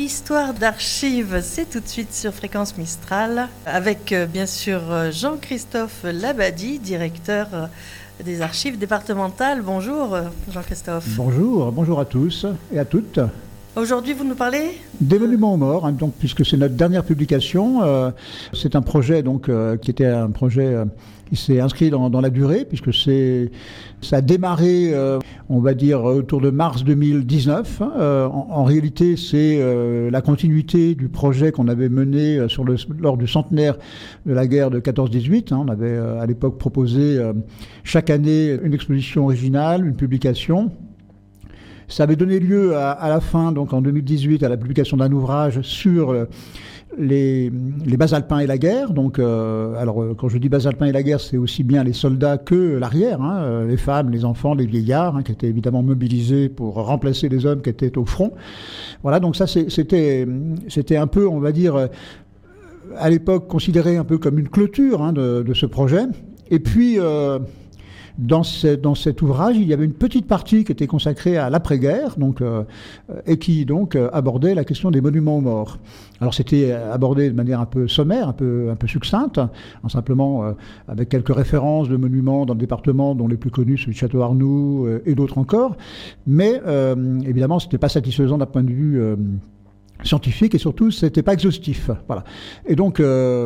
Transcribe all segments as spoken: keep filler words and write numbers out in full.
Histoire d'archives, c'est tout de suite sur Fréquence Mistral, avec euh, bien sûr Jean-Christophe Labadie, directeur euh, des archives départementales. Bonjour euh, Jean-Christophe. Bonjour, bonjour à tous et à toutes. Aujourd'hui, vous nous parlez des monuments aux morts, hein, donc, puisque c'est notre dernière publication. Euh, c'est un projet donc, euh, qui était un projet euh, qui s'est inscrit dans, dans la durée, puisque c'est, ça a démarré, euh, on va dire, autour de mars deux mille dix-neuf. Euh, en, en réalité, c'est euh, la continuité du projet qu'on avait mené sur le, lors du centenaire de la guerre de quatorze dix-huit. Hein. On avait euh, à l'époque proposé euh, chaque année une exposition originale, une publication. Ça avait donné lieu à, à la fin, donc en deux mille dix-huit, à la publication d'un ouvrage sur euh, les, les bas alpins et la guerre. Donc, euh, alors, euh, quand je dis bas alpins et la guerre, c'est aussi bien les soldats que l'arrière, hein, euh, les femmes, les enfants, les vieillards, hein, qui étaient évidemment mobilisés pour remplacer les hommes qui étaient au front. Voilà, donc ça, c'est, c'était, c'était un peu, on va dire, euh, à l'époque, considéré un peu comme une clôture hein, de, de ce projet. Et puis... Euh, Dans, ce, dans cet ouvrage, il y avait une petite partie qui était consacrée à l'après-guerre, donc, euh, et qui donc euh, abordait la question des monuments aux morts. Alors c'était abordé de manière un peu sommaire, un peu, un peu succincte, en simplement euh, avec quelques références de monuments dans le département, dont les plus connus, celui de Château-Arnoux euh, et d'autres encore. Mais euh, évidemment, ce n'était pas satisfaisant d'un point de vue euh, scientifique, et surtout, ce n'était pas exhaustif. Voilà. Et donc... Euh,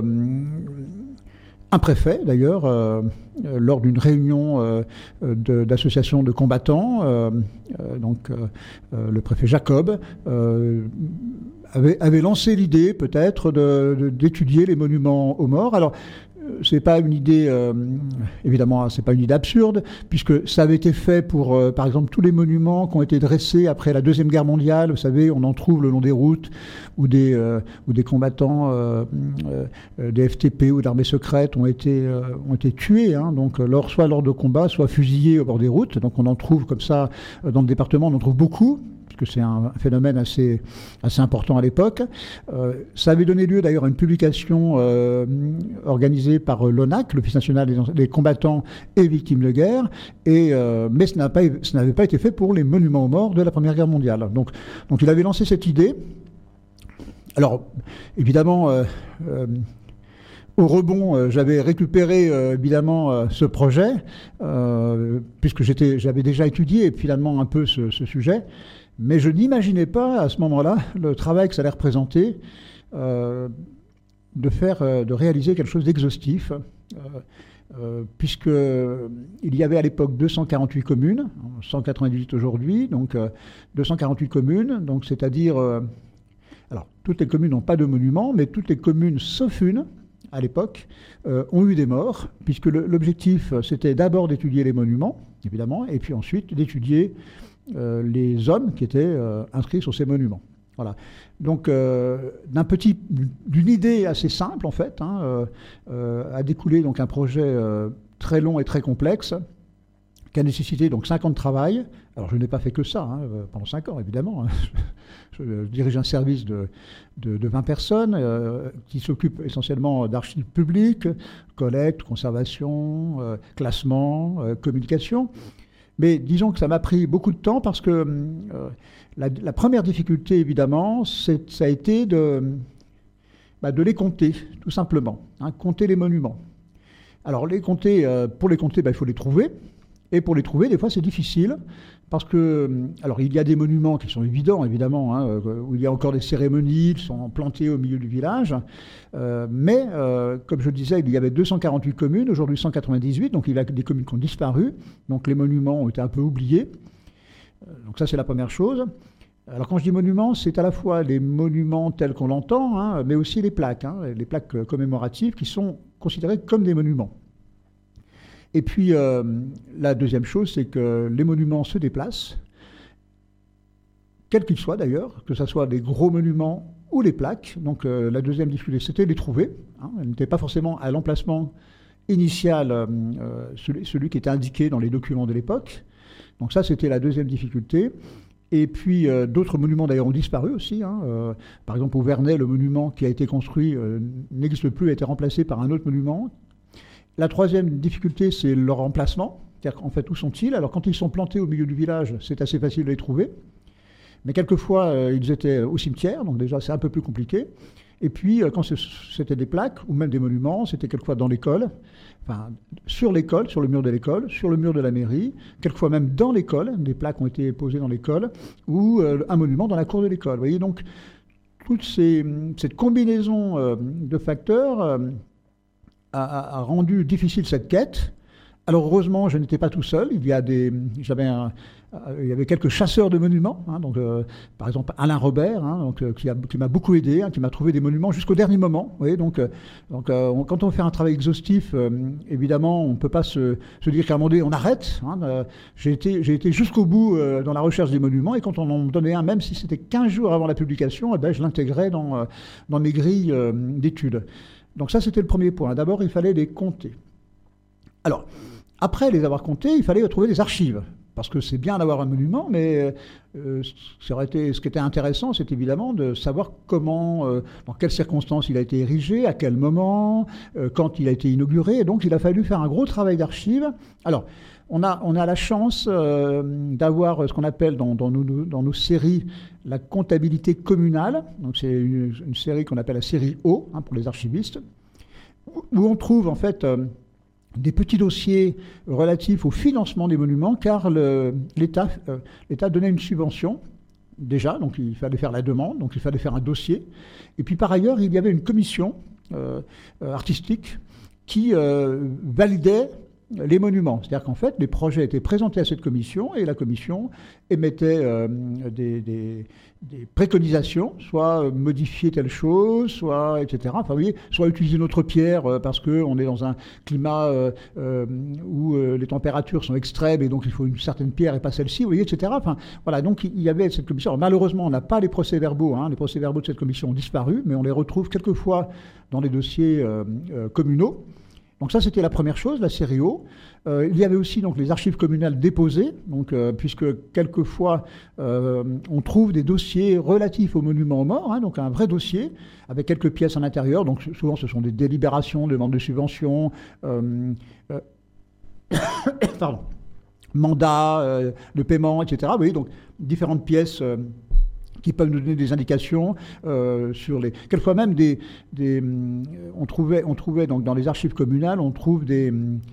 Un préfet, d'ailleurs, euh, euh, lors d'une réunion euh, de, d'associations de combattants, euh, euh, donc euh, euh, le préfet Jacob, euh, avait, avait lancé l'idée peut-être de, de, d'étudier les monuments aux morts. Alors, c'est pas une idée, euh, évidemment, c'est pas une idée absurde, puisque ça avait été fait pour, euh, par exemple, tous les monuments qui ont été dressés après la Deuxième Guerre mondiale. Vous savez, on en trouve le long des routes où des, euh, où des combattants euh, euh, des F T P ou d'armées secrètes ont été, euh, ont été tués, hein, donc, lors, soit lors de combats, soit fusillés au bord des routes. Donc on en trouve comme ça, dans le département, on en trouve beaucoup, que c'est un phénomène assez, assez important à l'époque. Euh, ça avait donné lieu d'ailleurs à une publication euh, organisée par l'O N A C, l'Office national des, des combattants et victimes de guerre, et, euh, mais ce, n'a pas, ce n'avait pas été fait pour les monuments aux morts de la Première Guerre mondiale. Donc, donc il avait lancé cette idée. Alors, évidemment... Euh, euh, Au rebond, euh, j'avais récupéré euh, évidemment euh, ce projet, euh, puisque j'étais, j'avais déjà étudié finalement un peu ce, ce sujet, mais je n'imaginais pas à ce moment-là le travail que ça allait représenter euh, de faire, euh, de réaliser quelque chose d'exhaustif, euh, euh, puisqu'il y avait à l'époque deux cent quarante-huit communes, cent quatre-vingt-dix-huit aujourd'hui, donc euh, deux cent quarante-huit communes, donc c'est-à-dire, euh, alors toutes les communes n'ont pas de monument, mais toutes les communes sauf une, à l'époque, euh, ont eu des morts, puisque le, l'objectif, c'était d'abord d'étudier les monuments, évidemment, et puis ensuite d'étudier euh, les hommes qui étaient euh, inscrits sur ces monuments. Voilà. Donc, euh, d'un petit, d'une idée assez simple, en fait, hein, euh, euh, a découlé donc, un projet euh, très long et très complexe, qui a nécessité donc cinq ans de travail. Alors, je n'ai pas fait que ça, hein, pendant cinq ans, évidemment. Hein. Je, je dirige un service de, de, de vingt personnes euh, qui s'occupe essentiellement d'archives publiques, collecte, conservation, euh, classement, euh, communication. Mais disons que ça m'a pris beaucoup de temps parce que euh, la, la première difficulté, évidemment, c'est, ça a été de, bah, de les compter, tout simplement. Hein, compter les monuments. Alors, les compter, euh, pour les compter, bah, il faut les trouver. Et pour les trouver, des fois, c'est difficile, parce que, alors, il y a des monuments qui sont évidents, évidemment, hein, où il y a encore des cérémonies, ils sont plantés au milieu du village, euh, mais, euh, comme je le disais, il y avait deux cent quarante-huit communes, aujourd'hui cent quatre-vingt-dix-huit, donc il y a des communes qui ont disparu, donc les monuments ont été un peu oubliés. Donc ça, c'est la première chose. Alors, quand je dis monuments, c'est à la fois les monuments tels qu'on l'entend, hein, mais aussi les plaques, hein, les plaques commémoratives qui sont considérées comme des monuments. Et puis, euh, la deuxième chose, c'est que les monuments se déplacent, quels qu'ils soient d'ailleurs, que ce soit des gros monuments ou les plaques. Donc, euh, la deuxième difficulté, c'était de les trouver. Hein, elles n'étaient pas forcément à l'emplacement initial, euh, celui, celui qui était indiqué dans les documents de l'époque. Donc ça, c'était la deuxième difficulté. Et puis, euh, d'autres monuments, d'ailleurs, ont disparu aussi. Hein. Euh, par exemple, au Vernet, le monument qui a été construit euh, n'existe plus, a été remplacé par un autre monument. La troisième difficulté, c'est leur emplacement. C'est-à-dire qu'en fait, où sont-ils? Alors, quand ils sont plantés au milieu du village, c'est assez facile de les trouver. Mais quelquefois, euh, ils étaient au cimetière, donc déjà c'est un peu plus compliqué. Et puis, euh, quand c'était des plaques ou même des monuments, c'était quelquefois dans l'école, enfin, sur l'école, sur le mur de l'école, sur le mur de la mairie, quelquefois même dans l'école, des plaques ont été posées dans l'école, ou euh, un monument dans la cour de l'école. Vous voyez, donc, toute ces, cette combinaison euh, de facteurs euh, a, a rendu difficile cette quête. Alors heureusement, je n'étais pas tout seul. Il y a des, j'avais un, il y avait quelques chasseurs de monuments. Hein, donc, euh, par exemple, Alain Robert, hein, donc, euh, qui, a, qui m'a beaucoup aidé, hein, qui m'a trouvé des monuments jusqu'au dernier moment. Vous voyez, donc, euh, donc euh, on, quand on fait un travail exhaustif, euh, évidemment, on ne peut pas se, se dire qu'à un moment donné, on arrête. Hein, euh, j'ai été, j'ai été jusqu'au bout euh, dans la recherche des monuments, et quand on en donnait un, même si c'était quinze jours avant la publication, eh ben, je l'intégrais dans, euh, dans mes grilles euh, d'études. Donc ça, c'était le premier point. D'abord, il fallait les compter. Alors, après les avoir comptés, il fallait trouver des archives. Parce que c'est bien d'avoir un monument, mais euh, ça aurait été, ce qui était intéressant, c'est évidemment de savoir comment, euh, dans quelles circonstances il a été érigé, à quel moment, euh, quand il a été inauguré. Et donc, il a fallu faire un gros travail d'archives. Alors, on a, on a la chance euh, d'avoir ce qu'on appelle dans, dans, nos, dans nos séries la comptabilité communale. Donc, c'est une, une série qu'on appelle la série O, hein, pour les archivistes, où on trouve en fait euh, des petits dossiers relatifs au financement des monuments, car l'État euh, l'État donnait une subvention, déjà, donc il fallait faire la demande, donc il fallait faire un dossier. Et puis par ailleurs, il y avait une commission euh, artistique qui euh, validait les monuments. C'est-à-dire qu'en fait, les projets étaient présentés à cette commission, et la commission émettait euh, des, des, des préconisations, soit modifier telle chose, soit, et cetera. Enfin, vous voyez, soit utiliser notre pierre euh, parce qu'on est dans un climat euh, euh, où euh, les températures sont extrêmes, et donc il faut une certaine pierre et pas celle-ci, vous voyez, et cetera. Enfin, voilà, donc il y avait cette commission. Alors, malheureusement, on n'a pas les procès-verbaux. Hein. Les procès-verbaux de cette commission ont disparu, mais on les retrouve quelquefois dans les dossiers euh, euh, communaux. Donc ça, c'était la première chose, la série O. Euh, il y avait aussi donc, les archives communales déposées, donc, euh, puisque quelquefois, euh, on trouve des dossiers relatifs aux monuments aux morts, hein, donc un vrai dossier, avec quelques pièces à l'intérieur. Donc souvent, ce sont des délibérations, demandes de subventions, euh, euh, pardon, mandats, euh, de paiement, et cetera. Vous voyez, donc différentes pièces... Euh, qui peuvent nous donner des indications euh, sur les... Quelquefois même, des, des, on trouvait, on trouvait donc, dans les archives communales, on trouve des,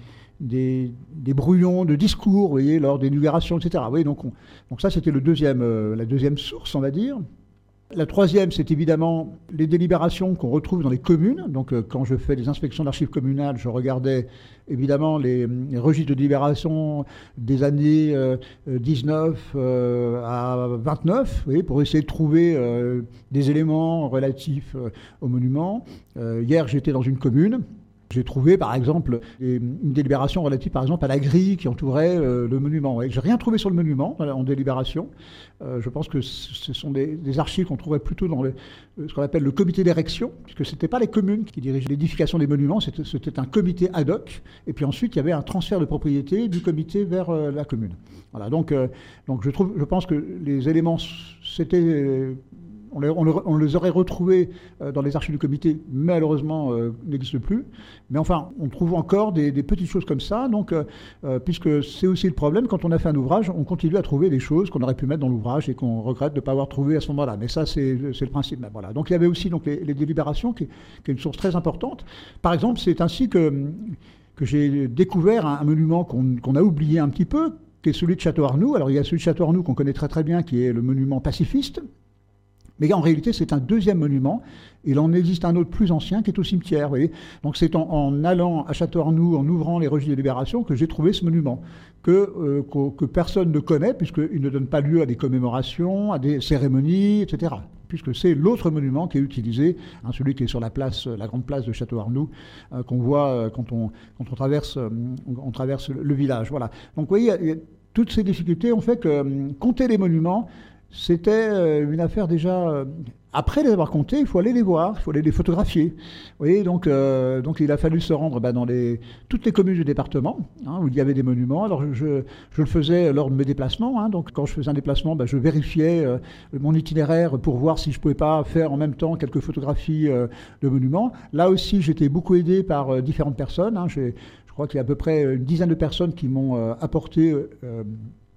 des, des brouillons de discours, vous voyez, lors des inauguration, et cetera. Vous voyez, donc, on, donc ça, c'était le deuxième, euh, la deuxième source, on va dire. La troisième, c'est évidemment les délibérations qu'on retrouve dans les communes. Donc, euh, quand je fais des inspections d'archives communales, je regardais évidemment les, les registres de délibération des années euh, dix-neuf euh, à vingt-neuf, vous voyez, pour essayer de trouver euh, des éléments relatifs euh, aux monuments. Euh, hier, j'étais dans une commune. J'ai trouvé, par exemple, une délibération relative, par exemple, à la grille qui entourait euh, le monument. Je n'ai rien trouvé sur le monument en délibération. Euh, je pense que ce sont des, des archives qu'on trouverait plutôt dans le, ce qu'on appelle le comité d'érection, puisque ce n'était pas les communes qui dirigeaient l'édification des monuments, c'était un comité ad hoc. Et puis ensuite, il y avait un transfert de propriété du comité vers euh, la commune. Voilà, donc, euh, donc je, trouve, je pense que les éléments, c'était... Euh, On les, on, les, on les aurait retrouvés dans les archives du comité, mais malheureusement euh, n'existent plus. Mais enfin, on trouve encore des, des petites choses comme ça, donc, euh, puisque c'est aussi le problème, quand on a fait un ouvrage, on continue à trouver des choses qu'on aurait pu mettre dans l'ouvrage et qu'on regrette de ne pas avoir trouvé à ce moment-là. Mais ça, c'est le principe même. Voilà. Donc il y avait aussi donc, les, les délibérations, qui, qui est une source très importante. Par exemple, c'est ainsi que, que j'ai découvert un, un monument qu'on qu'on a oublié un petit peu, qui est celui de Château-Arnoux. Alors il y a celui de Château-Arnoux qu'on connaît très très bien, qui est le monument pacifiste. Mais en réalité, c'est un deuxième monument. Il en existe un autre plus ancien qui est au cimetière. Vous voyez. Donc c'est en, en allant à Château-Arnoux, en ouvrant les registres de libération, que j'ai trouvé ce monument, que, euh, que, que personne ne connaît, puisqu'il ne donne pas lieu à des commémorations, à des cérémonies, et cetera. Puisque c'est l'autre monument qui est utilisé, hein, celui qui est sur la place, la grande place de Château-Arnoux, euh, qu'on voit euh, quand, on, quand on, traverse, euh, on traverse le village. Voilà. Donc vous voyez, il y a, toutes ces difficultés ont fait que euh, compter les monuments, c'était une affaire déjà... Après les avoir comptés, il faut aller les voir, il faut aller les photographier. Vous voyez, donc, euh, donc il a fallu se rendre bah, dans les, toutes les communes du département, hein, où il y avait des monuments. Alors je, je le faisais lors de mes déplacements. Hein, donc quand je faisais un déplacement, bah, je vérifiais euh, mon itinéraire pour voir si je ne pouvais pas faire en même temps quelques photographies euh, de monuments. Là aussi, j'étais beaucoup aidé par euh, différentes personnes. Hein, je crois qu'il y a à peu près une dizaine de personnes qui m'ont euh, apporté... Euh,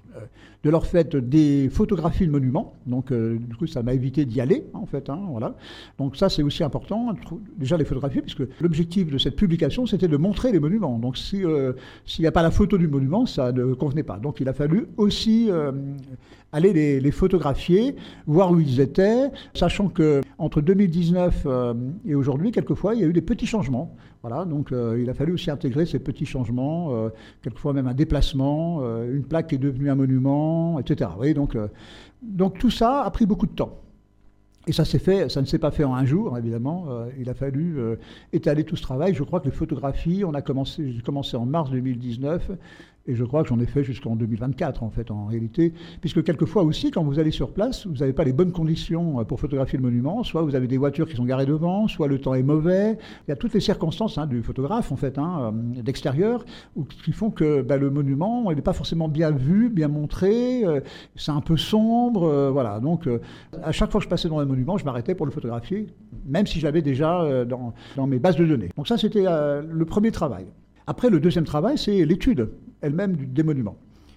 de leur fait des photographies de monuments. Donc, euh, du coup, ça m'a évité d'y aller, en fait. Hein, voilà. Donc, ça, c'est aussi important. Déjà, les photographies, puisque l'objectif de cette publication, c'était de montrer les monuments. Donc, si, euh, s'il n'y a pas la photo du monument, ça ne convenait pas. Donc, il a fallu aussi euh, aller les, les photographier, voir où ils étaient, sachant qu'entre deux mille dix-neuf euh, et aujourd'hui, quelquefois, il y a eu des petits changements. Voilà, donc euh, il a fallu aussi intégrer ces petits changements, euh, quelquefois même un déplacement, euh, une plaque qui est devenue un monument, et cetera. Oui, donc, euh, donc tout ça a pris beaucoup de temps. Et ça s'est fait, ça ne s'est pas fait en un jour, évidemment. Euh, il a fallu euh, étaler tout ce travail. Je crois que les photographies, on a commencé, j'ai commencé en mars deux mille dix-neuf. Et je crois que j'en ai fait jusqu'en deux mille vingt-quatre, en fait, en réalité. Puisque quelquefois aussi, quand vous allez sur place, vous n'avez pas les bonnes conditions pour photographier le monument. Soit vous avez des voitures qui sont garées devant, soit le temps est mauvais. Il y a toutes les circonstances hein, du photographe, en fait, hein, d'extérieur, qui font que bah, le monument, il n'est pas forcément bien vu, bien montré. Euh, c'est un peu sombre. Euh, voilà. Donc, euh, à chaque fois que je passais dans un monument, je m'arrêtais pour le photographier, même si je l'avais déjà euh, dans, dans mes bases de données. Donc ça, c'était euh, le premier travail. Après, le deuxième travail, c'est l'étude elle-même des monuments.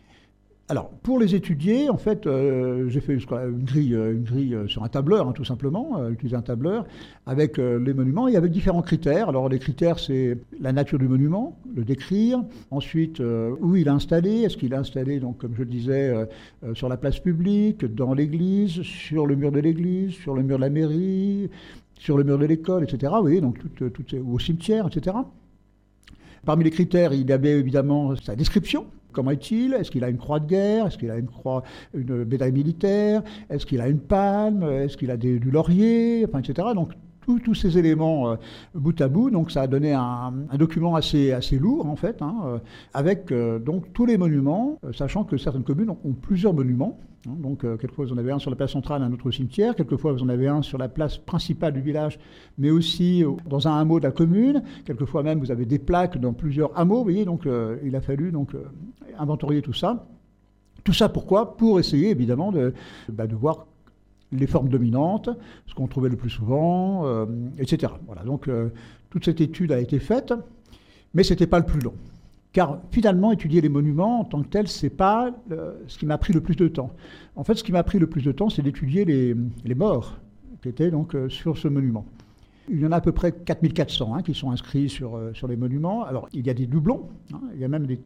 Alors, pour les étudier, en fait, euh, j'ai fait une grille, une grille sur un tableur, hein, tout simplement, euh, utiliser un tableur avec euh, les monuments et avec différents critères. Alors, les critères, c'est la nature du monument, le décrire. Ensuite, euh, où il est installé. Est-ce qu'il est installé, donc, comme je le disais, euh, euh, sur la place publique, dans l'église, sur le mur de l'église, sur le mur de la mairie, sur le mur de l'école, et cetera. Vous voyez, donc, tout, tout, ou au cimetière, et cetera. Parmi les critères, il y avait évidemment sa description. Comment est-il? Est-ce qu'il a une croix de guerre? Est-ce qu'il a une croix, une médaille militaire? Est-ce qu'il a une palme? Est-ce qu'il a des, du laurier? Enfin, et cetera. Donc, tous, tous ces éléments euh, bout à bout, donc ça a donné un, un document assez, assez lourd, en fait, hein, euh, avec euh, donc tous les monuments, euh, sachant que certaines communes ont, ont plusieurs monuments. Hein, donc, euh, quelquefois, vous en avez un sur la place centrale, un autre cimetière. Quelquefois, vous en avez un sur la place principale du village, mais aussi euh, dans un hameau de la commune. Quelquefois, même, vous avez des plaques dans plusieurs hameaux. Vous voyez, donc, euh, il a fallu donc, euh, inventorier tout ça. Tout ça, pourquoi? Pour essayer, évidemment, de, bah, de voir les formes dominantes, ce qu'on trouvait le plus souvent, euh, et cetera. Voilà, donc, euh, toute cette étude a été faite, mais ce n'était pas le plus long. Car finalement, étudier les monuments en tant que tel, ce n'est pas euh, ce qui m'a pris le plus de temps. En fait, ce qui m'a pris le plus de temps, c'est d'étudier les, les morts qui étaient donc, euh, sur ce monument. Il y en a à peu près quatre mille quatre cents hein, qui sont inscrits sur, euh, sur les monuments. Alors, il y a des doublons, hein, il y a même des,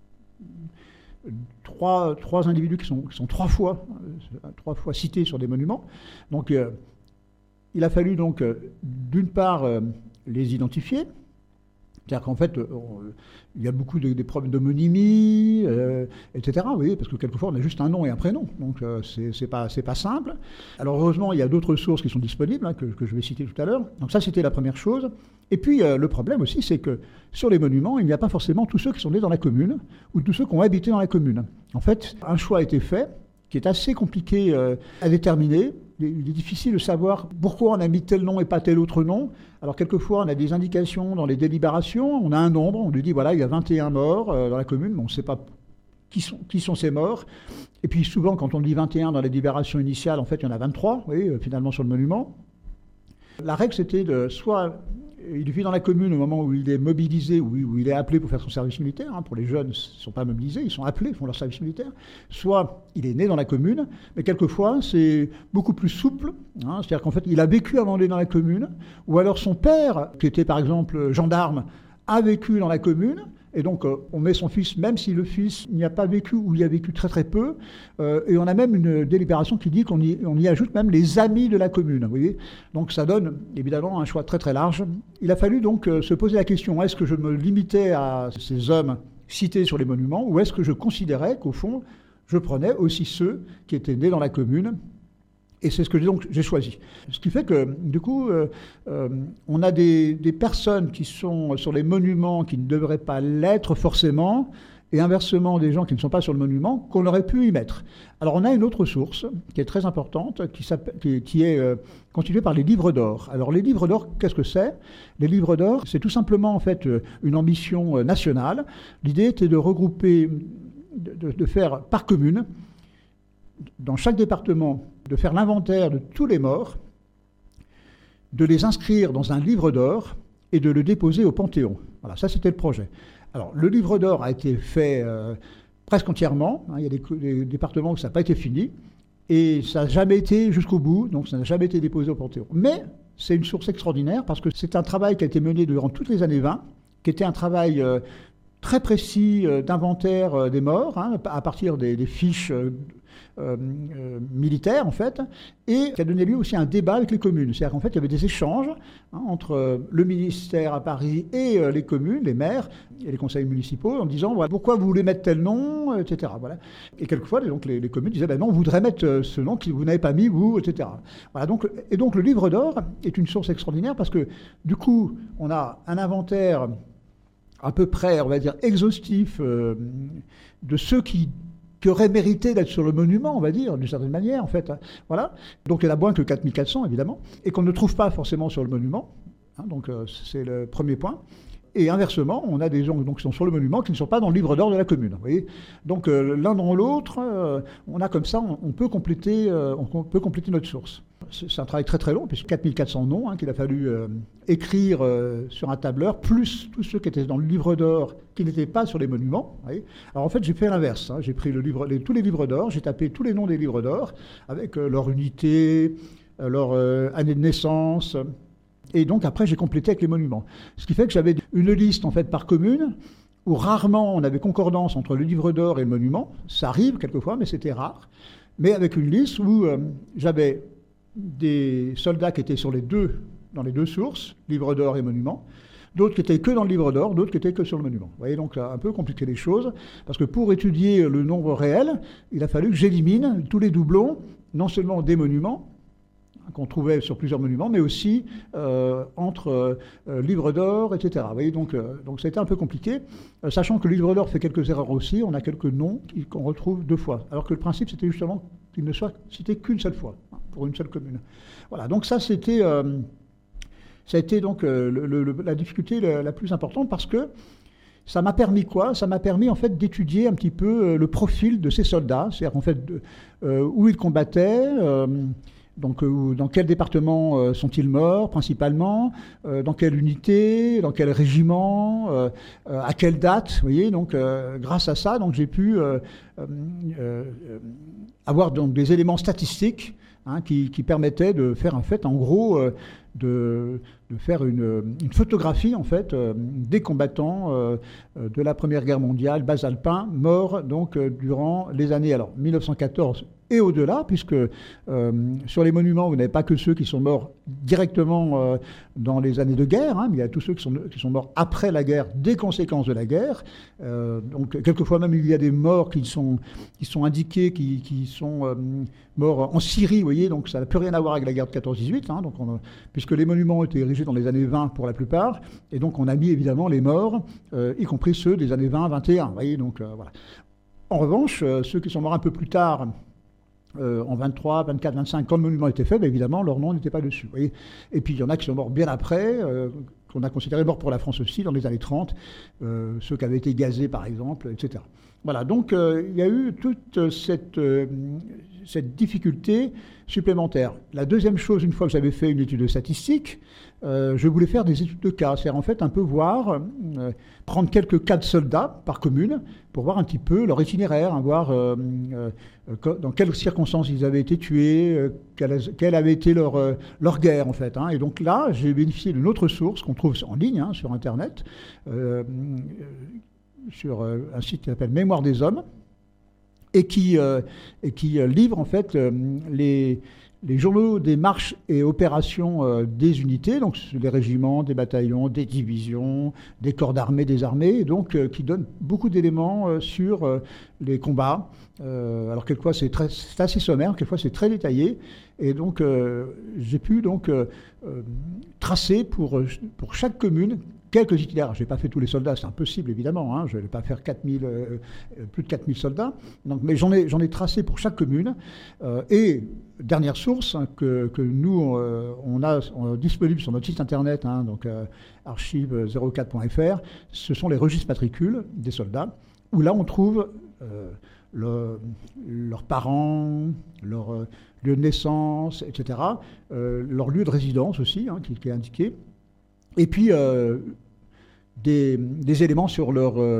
trois, trois individus qui sont, qui sont trois, fois, euh, trois fois cités sur des monuments. Donc, euh, il a fallu donc, euh, d'une part, euh, les identifier. C'est-à-dire qu'en fait, on, il y a beaucoup de, des problèmes d'homonymie, euh, et cetera. Vous voyez, parce que quelquefois, on a juste un nom et un prénom. Donc, euh, c'est, c'est pas, c'est pas simple. Alors, heureusement, il y a d'autres sources qui sont disponibles, hein, que, que je vais citer tout à l'heure. Donc, ça, c'était la première chose. Et puis, euh, le problème aussi, c'est que sur les monuments, il n'y a pas forcément tous ceux qui sont nés dans la commune ou tous ceux qui ont habité dans la commune. En fait, un choix a été fait qui est assez compliqué euh, à déterminer. Il est difficile de savoir pourquoi on a mis tel nom et pas tel autre nom. Alors, quelquefois, on a des indications dans les délibérations. On a un nombre. On lui dit, voilà, il y a vingt et un morts euh, dans la commune, mais on ne sait pas qui sont, qui sont ces morts. Et puis, souvent, quand on dit vingt et un dans la délibération initiale, en fait, il y en a vingt-trois, vous voyez, finalement, sur le monument. La règle, c'était de soit il vit dans la commune au moment où il est mobilisé, où, où il est appelé pour faire son service militaire. Hein, pour les jeunes, ils ne sont pas mobilisés, ils sont appelés, ils font leur service militaire. Soit il est né dans la commune, mais quelquefois, c'est beaucoup plus souple. Hein, c'est-à-dire qu'en fait, il a vécu avant d'être dans la commune, ou alors son père, qui était par exemple gendarme, a vécu dans la commune. Et donc, euh, on met son fils, même si le fils n'y a pas vécu ou y a vécu très très peu. Euh, et on a même une délibération qui dit qu'on y, on y ajoute même les amis de la commune. Vous voyez, donc, ça donne évidemment un choix très très large. Il a fallu donc euh, se poser la question, est-ce que je me limitais à ces hommes cités sur les monuments, ou est-ce que je considérais qu'au fond, je prenais aussi ceux qui étaient nés dans la commune? Et c'est ce que donc j'ai choisi. Ce qui fait que, du coup, euh, euh, on a des, des personnes qui sont sur les monuments qui ne devraient pas l'être forcément, et inversement, des gens qui ne sont pas sur le monument, qu'on aurait pu y mettre. Alors, on a une autre source qui est très importante, qui, qui, qui est euh, constituée par les livres d'or. Alors, les livres d'or, qu'est-ce que c'est? Les livres d'or, c'est tout simplement, en fait, une ambition nationale. L'idée était de regrouper, de, de faire par commune, dans chaque département, de faire l'inventaire de tous les morts, de les inscrire dans un livre d'or et de le déposer au Panthéon. Voilà, ça c'était le projet. Alors, le livre d'or a été fait euh, presque entièrement. Hein, il y a des, des départements où ça n'a pas été fini. Et ça n'a jamais été jusqu'au bout, donc ça n'a jamais été déposé au Panthéon. Mais c'est une source extraordinaire parce que c'est un travail qui a été mené durant toutes les années vingt, qui était un travail euh, très précis euh, d'inventaire euh, des morts, hein, à partir des, des fiches euh, euh, euh, militaires, en fait, et qui a donné lieu aussi à un débat avec les communes. C'est-à-dire qu'en fait, il y avait des échanges hein, entre euh, le ministère à Paris et euh, les communes, les maires et les conseils municipaux, en disant voilà, pourquoi vous voulez mettre tel nom, et cetera. Voilà. Et quelquefois, donc, les, les communes disaient ben non, on voudrait mettre ce nom que vous n'avez pas mis, vous, et cetera. Voilà, donc, et donc, le livre d'or est une source extraordinaire parce que, du coup, on a un inventaire à peu près, on va dire, exhaustif euh, de ceux qui, qui auraient mérité d'être sur le monument, on va dire, d'une certaine manière, en fait. Hein. Voilà. Donc il y en a moins que quatre mille quatre cents, évidemment, et qu'on ne trouve pas forcément sur le monument. Hein, donc euh, c'est le premier point. Et inversement, on a des gens donc, qui sont sur le monument qui ne sont pas dans le livre d'or de la commune. Vous voyez, donc euh, l'un dans l'autre, euh, on a comme ça, on, on, peut compléter, euh, on peut compléter notre source. C'est un travail très très long, puisque quatre mille quatre cents noms hein, qu'il a fallu euh, écrire euh, sur un tableur, plus tous ceux qui étaient dans le livre d'or qui n'étaient pas sur les monuments. Vous voyez. Alors en fait, j'ai fait l'inverse. Hein. J'ai pris le livre, les, tous les livres d'or, j'ai tapé tous les noms des livres d'or, avec euh, leur unité, euh, leur euh, année de naissance. Et donc après, j'ai complété avec les monuments. Ce qui fait que j'avais une liste en fait par commune, où rarement on avait concordance entre le livre d'or et le monument. Ça arrive quelquefois, mais c'était rare. Mais avec une liste où euh, j'avais des soldats qui étaient sur les deux, dans les deux sources, livre d'or et monument, d'autres qui étaient que dans le livre d'or, d'autres qui étaient que sur le monument. Vous voyez, donc ça a un peu compliqué les choses, parce que pour étudier le nombre réel, il a fallu que j'élimine tous les doublons, non seulement des monuments, qu'on trouvait sur plusieurs monuments, mais aussi euh, entre euh, livre d'or, et cetera. Vous voyez, donc, euh, donc ça a été un peu compliqué, euh, sachant que le livre d'or fait quelques erreurs aussi, on a quelques noms qu'on retrouve deux fois, alors que le principe c'était justement qu'il ne soit cité qu'une seule fois, hein, pour une seule commune. Voilà, donc ça c'était, euh, ça a été donc euh, le, le, la difficulté la, la plus importante, parce que ça m'a permis quoi? Ça m'a permis en fait d'étudier un petit peu euh, le profil de ces soldats, c'est-à-dire en fait de, euh, où ils combattaient. Euh, Donc, euh, dans quel département euh, sont-ils morts principalement, euh, dans quelle unité, dans quel régiment, euh, euh, à quelle date, vous voyez. Donc, euh, grâce à ça, donc j'ai pu euh, euh, euh, avoir donc des éléments statistiques hein, qui, qui permettaient de faire en fait, en gros, euh, de, de faire une, une photographie en fait euh, des combattants euh, de la Première Guerre mondiale, basalpins, morts donc euh, durant les années alors mille neuf cent quatorze et au-delà, puisque euh, sur les monuments, vous n'avez pas que ceux qui sont morts directement euh, dans les années de guerre, hein, mais il y a tous ceux qui sont, qui sont morts après la guerre, des conséquences de la guerre. Euh, donc, quelquefois même, il y a des morts qui sont, qui sont indiqués, qui, qui sont euh, morts en Syrie, vous voyez, donc ça n'a plus rien à voir avec la guerre de quatorze dix-huit, hein, donc on a, puisque les monuments ont été érigés dans les années vingt pour la plupart, et donc on a mis évidemment les morts, euh, y compris ceux des années vingt, vingt et un, vous voyez, donc euh, voilà. En revanche, euh, ceux qui sont morts un peu plus tard, Euh, en vingt-trois, vingt-quatre, vingt-cinq, quand le monument était fait, ben évidemment, leur nom n'était pas dessus. Vous voyez. Et puis, il y en a qui sont morts bien après, euh, qu'on a considéré morts pour la France aussi, dans les années trente, euh, ceux qui avaient été gazés, par exemple, et cetera. Voilà, donc euh, il y a eu toute cette, euh, cette difficulté supplémentaire. La deuxième chose, une fois que j'avais fait une étude de statistique, euh, je voulais faire des études de cas, c'est-à-dire en fait un peu voir, euh, prendre quelques cas de soldats par commune, pour voir un petit peu leur itinéraire, hein, voir euh, euh, dans quelles circonstances ils avaient été tués, euh, quelle, quelle avait été leur, euh, leur guerre en fait. Hein. Et donc là, j'ai bénéficié d'une autre source qu'on trouve en ligne, hein, sur Internet, euh, sur euh, un site qui s'appelle Mémoire des Hommes, et qui, euh, et qui euh, livre en fait euh, les, les journaux des marches et opérations euh, des unités, donc des régiments, des bataillons, des divisions, des corps d'armée, des armées, et donc euh, qui donne beaucoup d'éléments euh, sur euh, les combats. Euh, alors quelquefois c'est très, c'est assez sommaire, quelquefois c'est très détaillé, et donc euh, j'ai pu donc euh, euh, tracer pour, pour chaque commune quelques itinéraires. Je n'ai pas fait tous les soldats, c'est impossible évidemment, hein, je ne vais pas faire quatre mille, euh, plus de quatre mille soldats, donc, mais j'en ai, j'en ai tracé pour chaque commune. Euh, et dernière source hein, que, que nous euh, on a on, disponible sur notre site internet, hein, donc euh, archive zéro quatre point f r, ce sont les registres matricules des soldats, où là on trouve euh, le, leurs parents, leur euh, lieu de naissance, et cetera, euh, leur lieu de résidence aussi, hein, qui, qui est indiqué, et puis euh, Des, des éléments sur leur, euh,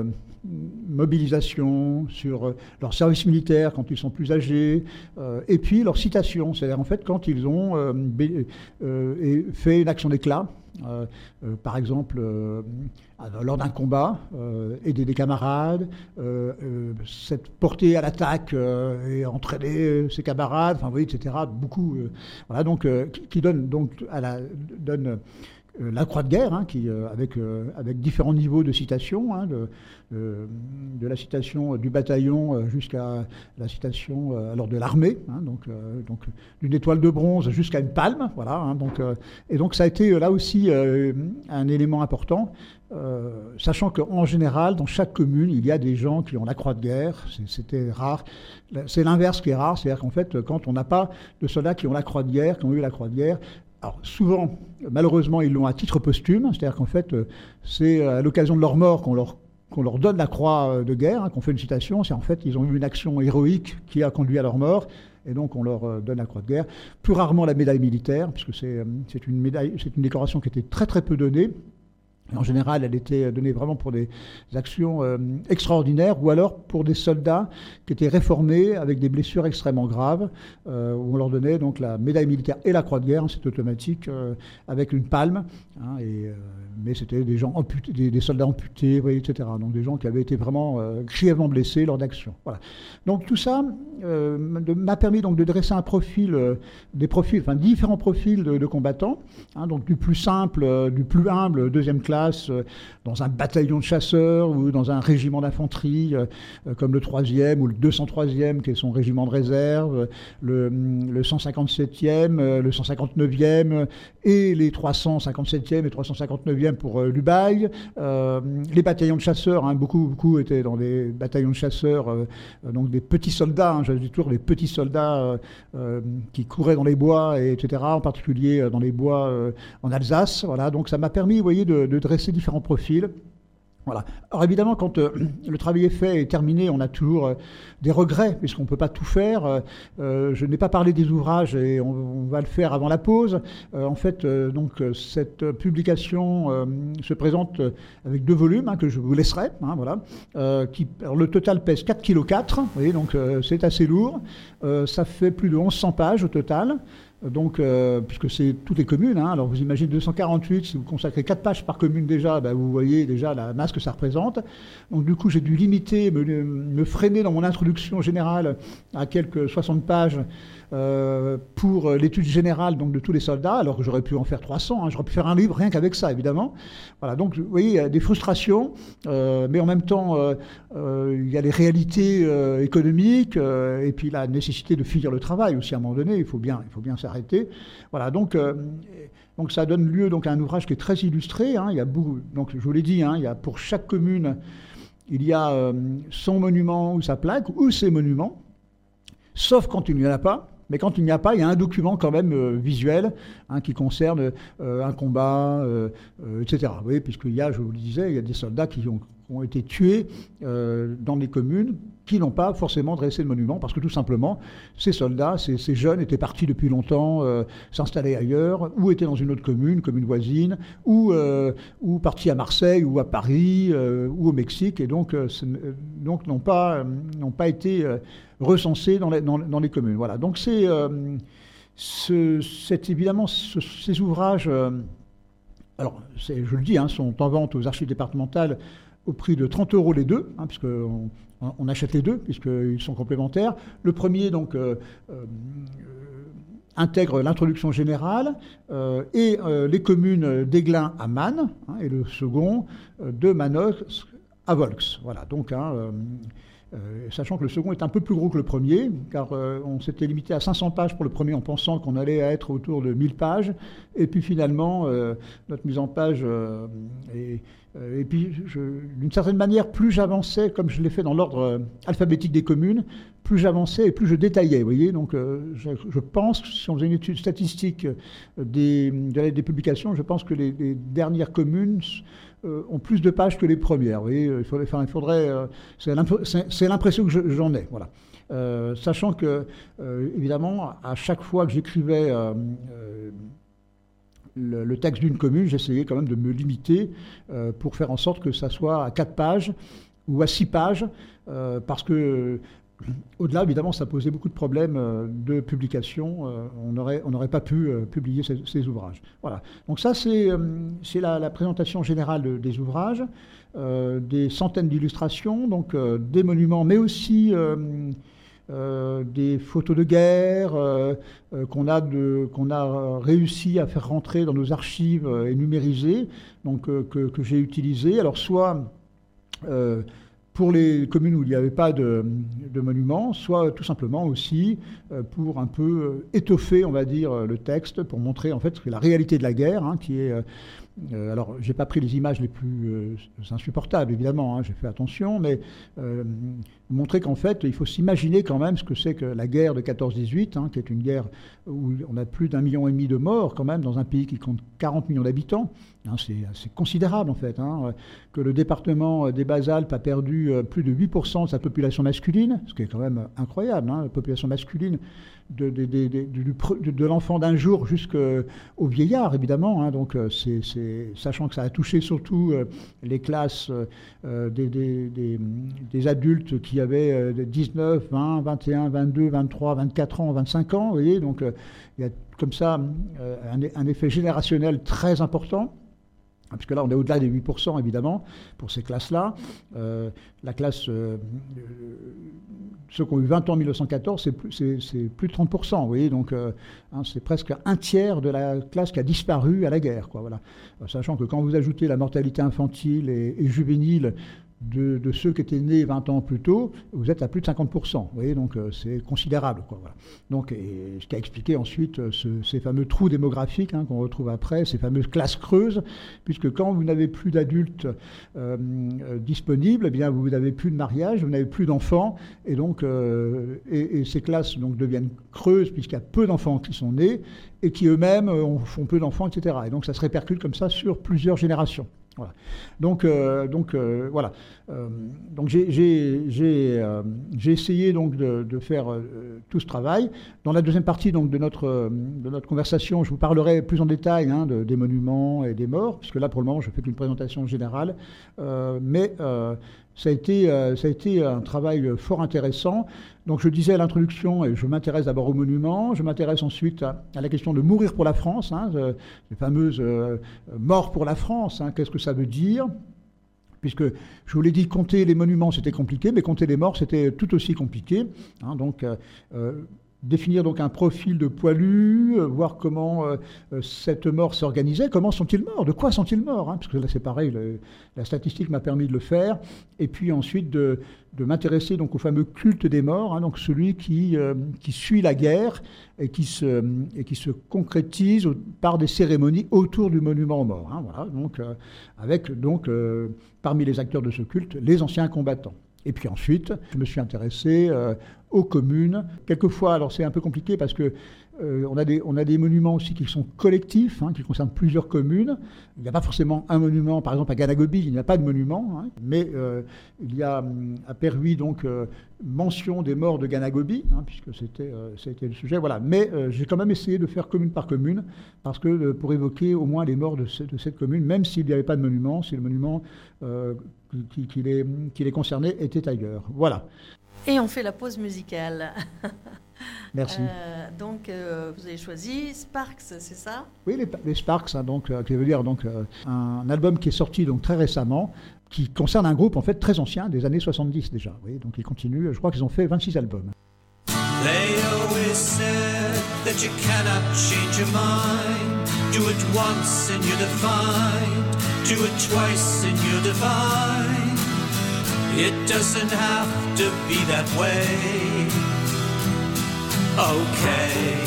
mobilisation, sur euh, leur service militaire quand ils sont plus âgés, euh, et puis leur citation, c'est-à-dire en fait quand ils ont euh, bé- euh, fait une action d'éclat, euh, euh, par exemple euh, lors d'un combat, euh, aider des camarades, euh, euh, s'être porté à l'attaque euh, et entraîner ses camarades, enfin vous voyez, et cetera. Beaucoup, euh, voilà, donc euh, qui, qui donne donc à la donne Euh, la croix de guerre, hein, qui, euh, avec, euh, avec différents niveaux de citation, hein, de, de, de la citation du bataillon euh, jusqu'à la citation euh, alors de l'armée, hein, donc, euh, donc d'une étoile de bronze jusqu'à une palme, voilà. Hein, donc, euh, et donc ça a été là aussi euh, un élément important, euh, sachant qu'en général, dans chaque commune, il y a des gens qui ont la croix de guerre. C'est, c'était rare. C'est l'inverse qui est rare, c'est-à-dire qu'en fait, quand on n'a pas de soldats qui ont la croix de guerre, qui ont eu la croix de guerre, alors souvent, malheureusement, ils l'ont à titre posthume, c'est-à-dire qu'en fait, c'est à l'occasion de leur mort qu'on leur, qu'on leur donne la croix de guerre, hein, qu'on fait une citation, c'est en fait, ils ont eu une action héroïque qui a conduit à leur mort, et donc on leur donne la croix de guerre. Plus rarement la médaille militaire, puisque c'est, c'est une médaille, c'est une décoration qui était très très peu donnée. En général, elle était donnée vraiment pour des actions euh, extraordinaires ou alors pour des soldats qui étaient réformés avec des blessures extrêmement graves, euh, où on leur donnait donc la médaille militaire et la croix de guerre, hein, c'est automatique, euh, avec une palme. Hein, et, euh, mais c'était des gens amputés, des, des soldats amputés, vous voyez, et cetera. Donc des gens qui avaient été vraiment euh, grièvement blessés lors d'actions. Voilà. Donc tout ça euh, m'a permis donc de dresser un profil, euh, des profils, enfin différents profils de, de combattants, hein, donc du plus simple, euh, du plus humble, deuxième classe, dans un bataillon de chasseurs ou dans un régiment d'infanterie euh, comme le troisième ou le deux cent troisième qui est son régiment de réserve, le, le cent cinquante-septième, le cent cinquante-neuvième et les trois cent cinquante-septième et trois cent cinquante-neuvième pour euh, l'Ubaye, euh, les bataillons de chasseurs, hein, beaucoup, beaucoup étaient dans des bataillons de chasseurs, euh, donc des petits soldats, hein, j'avais dit toujours des petits soldats euh, euh, qui couraient dans les bois, et, etc., en particulier dans les bois euh, en Alsace. Voilà, donc ça m'a permis, vous voyez, de, de dresser différents profils. Voilà. Alors évidemment, quand euh, le travail est fait et terminé, on a toujours euh, des regrets, puisqu'on ne peut pas tout faire. Euh, je n'ai pas parlé des ouvrages et on, on va le faire avant la pause. Euh, en fait, euh, donc, cette publication euh, se présente avec deux volumes, hein, que je vous laisserai. Hein, voilà, euh, qui, alors, le total pèse quatre virgule quatre kilos, vous voyez, donc euh, c'est assez lourd. Euh, ça fait plus de onze cents pages au total. Donc, euh, puisque c'est toutes les communes, hein, alors vous imaginez deux cent quarante-huit, si vous consacrez quatre pages par commune déjà, ben vous voyez déjà la masse que ça représente. Donc du coup, j'ai dû limiter, me, me freiner dans mon introduction générale à quelques soixante pages euh, pour l'étude générale donc, de tous les soldats, alors que j'aurais pu en faire trois cents, hein, j'aurais pu faire un livre rien qu'avec ça, évidemment. Voilà, donc vous voyez, il y a des frustrations, euh, mais en même temps, euh, euh, il y a les réalités euh, économiques, euh, et puis la nécessité de finir le travail aussi à un moment donné, il faut bien, il faut bien s'arrêter. Voilà, donc, euh, donc ça donne lieu donc, à un ouvrage qui est très illustré. Hein, il y a beaucoup, donc je vous l'ai dit, hein, il y a pour chaque commune, il y a euh, son monument ou sa plaque ou ses monuments, sauf quand il n'y en a pas. Mais quand il n'y a pas, il y a un document quand même euh, visuel, hein, qui concerne euh, un combat, euh, euh, et cetera. Vous voyez, puisqu'il y a, je vous le disais, il y a des soldats qui ont, ont été tués euh, dans les communes qui n'ont pas forcément dressé de monument, parce que tout simplement, ces soldats, ces, ces jeunes étaient partis depuis longtemps euh, s'installer ailleurs, ou étaient dans une autre commune, commune voisine, ou, euh, ou partis à Marseille, ou à Paris, euh, ou au Mexique, et donc, euh, donc n'ont pas, euh, n'ont pas été euh, recensés dans les, dans, dans les communes. Voilà. Donc c'est, euh, ce, c'est évidemment ce, ces ouvrages, euh, alors c'est, je le dis, hein, sont en vente aux archives départementales au prix de trente euros les deux, hein, puisqu'on on achète les deux, puisqu'ils sont complémentaires. Le premier, donc, euh, euh, intègre l'introduction générale euh, et euh, les communes d'Aiglun à Man, hein, et le second, euh, de Manosque à Volx. Voilà, donc, hein, euh, Euh, sachant que le second est un peu plus gros que le premier, car euh, on s'était limité à cinq cents pages pour le premier en pensant qu'on allait être autour de mille pages, et puis finalement, euh, notre mise en page, euh, et, euh, et puis je, d'une certaine manière, plus j'avançais, comme je l'ai fait dans l'ordre euh, alphabétique des communes, plus j'avançais et plus je détaillais, vous voyez, donc euh, je, je pense, si on faisait une étude statistique des, des publications, je pense que les, les dernières communes Euh, ont plus de pages que les premières. Vous voyez, il faudrait, enfin, il faudrait, euh, c'est, c'est, c'est l'impression que je, j'en ai. Voilà. Euh, sachant que, euh, évidemment, à chaque fois que j'écrivais euh, euh, le, le texte d'une commune, j'essayais quand même de me limiter euh, pour faire en sorte que ça soit à quatre pages ou à six pages, euh, parce que au-delà, évidemment, ça posait beaucoup de problèmes euh, de publication. Euh, on n'aurait on n'aurait pas pu euh, publier ces, ces ouvrages. Voilà. Donc ça, c'est euh, c'est la, la présentation générale de, des ouvrages, euh, des centaines d'illustrations, donc euh, des monuments, mais aussi euh, euh, des photos de guerre euh, euh, qu'on a, de, qu'on a réussi à faire rentrer dans nos archives euh, et numériser, donc euh, que, que j'ai utilisées. Alors soit euh, pour les communes où il n'y avait pas de, de monuments, soit tout simplement aussi euh, pour un peu euh, étoffer, on va dire, le texte, pour montrer en fait la réalité de la guerre, hein, qui est... Euh, euh, alors, j'ai pas pris les images les plus euh, insupportables, évidemment, hein, j'ai fait attention, mais euh, montrer qu'en fait, il faut s'imaginer quand même ce que c'est que la guerre de quatorze dix-huit, hein, qui est une guerre où on a plus d'un million et demi de morts quand même, dans un pays qui compte quarante millions d'habitants. Hein, c'est, c'est considérable en fait, hein, que le département des Bas-Alpes a perdu plus de huit pour cent de sa population masculine, ce qui est quand même incroyable, hein, la population masculine de, de, de, de, de, de l'enfant d'un jour jusqu'au vieillard, évidemment. Hein, donc, c'est, c'est, sachant que ça a touché surtout euh, les classes euh, des, des, des, des adultes qui avaient euh, dix-neuf, vingt, vingt et un, vingt-deux, vingt-trois, vingt-quatre ans, vingt-cinq ans, vous voyez, donc euh, il y a comme ça euh, un, un effet générationnel très important. Parce que là, on est au-delà des huit pour cent, évidemment, pour ces classes-là. Euh, la classe, euh, ceux qui ont eu vingt ans en mille neuf cent quatorze, c'est plus, c'est, c'est plus de trente pour cent, vous voyez, donc euh, hein, c'est presque un tiers de la classe qui a disparu à la guerre, quoi, voilà. Sachant que quand vous ajoutez la mortalité infantile et, et juvénile de, de ceux qui étaient nés vingt ans plus tôt, vous êtes à plus de cinquante pour cent, vous voyez, donc euh, c'est considérable, quoi, voilà. Donc, et, ce qui a expliqué ensuite euh, ce, ces fameux trous démographiques, hein, qu'on retrouve après, ces fameuses classes creuses, puisque quand vous n'avez plus d'adultes euh, euh, disponibles, eh bien vous n'avez plus de mariage, vous n'avez plus d'enfants, et donc euh, et, et ces classes donc deviennent creuses puisqu'il y a peu d'enfants qui sont nés et qui eux-mêmes euh, font peu d'enfants, et cetera. Et donc ça se répercute comme ça sur plusieurs générations. Voilà. Donc, euh, donc euh, voilà. Euh, donc j'ai, j'ai, j'ai, euh, j'ai essayé donc de, de faire euh, tout ce travail. Dans la deuxième partie donc de notre de notre conversation, je vous parlerai plus en détail hein, de, des monuments et des morts, puisque là pour le moment je fais qu'une présentation générale. Euh, mais euh, ça a été euh, ça a été un travail fort intéressant. Donc je disais à l'introduction, et je m'intéresse d'abord aux monuments, je m'intéresse ensuite à, à la question de mourir pour la France, hein, euh, les fameuses euh, morts pour la France, hein, qu'est-ce que ça veut dire ? Puisque, je vous l'ai dit, compter les monuments, c'était compliqué, mais compter les morts, c'était tout aussi compliqué. Hein, donc, euh, euh, définir donc un profil de poilu, euh, voir comment euh, cette mort s'organisait, comment sont-ils morts, de quoi sont-ils morts, hein, parce que là c'est pareil, le, la statistique m'a permis de le faire, et puis ensuite de, de m'intéresser donc au fameux culte des morts, hein, donc celui qui, euh, qui suit la guerre et qui se, et qui se concrétise par des cérémonies autour du monument aux morts, hein, voilà, donc, euh, avec donc euh, parmi les acteurs de ce culte les anciens combattants. Et puis ensuite, je me suis intéressé euh, aux communes. Quelquefois, alors c'est un peu compliqué parce que euh, on a des, on a des monuments aussi qui sont collectifs, hein, qui concernent plusieurs communes. Il n'y a pas forcément un monument, par exemple à Ganagobi, il n'y a pas de monument, hein, mais euh, il y a à Perhuis donc euh, mention des morts de Ganagobi, hein, puisque c'était, euh, c'était le sujet. Voilà. Mais euh, j'ai quand même essayé de faire commune par commune, parce que euh, pour évoquer au moins les morts de, ce, de cette commune, même s'il n'y avait pas de monument, si le monument euh, qui, qui, les, qui les concernait était ailleurs. Voilà. Et on fait la pause musicale. Merci. Euh, donc, euh, vous avez choisi Sparks, c'est ça ? Oui, les, les Sparks, hein, donc, euh, qui veut dire donc, euh, un album qui est sorti donc, très récemment, qui concerne un groupe en fait très ancien, des années soixante-dix déjà. Oui, donc ils continuent, je crois qu'ils ont fait vingt-six albums. They always said that you cannot change your mind. Do it once and you're defined. Do it twice and you're divine. It doesn't have to be that way. Okay.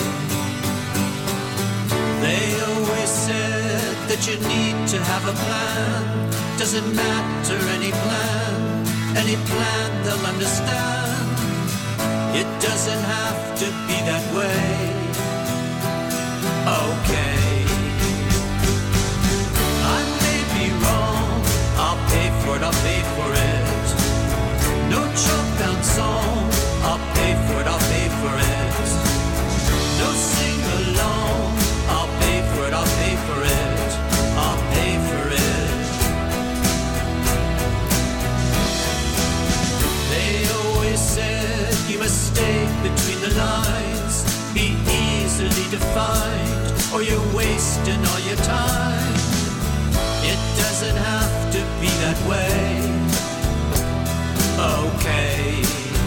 They always said that you need to have a plan. Doesn't matter any plan. Any plan they'll understand. It doesn't have to be that way. Okay. I may be wrong. I'll pay for it, I'll pay for it. No choke down song. I'll pay for it, I'll pay for it. No sing along. I'll pay for it, I'll pay for it. I'll pay for it. read between the lines, be easily defined, or you're wasting all your time. It doesn't have to be that way. Okay.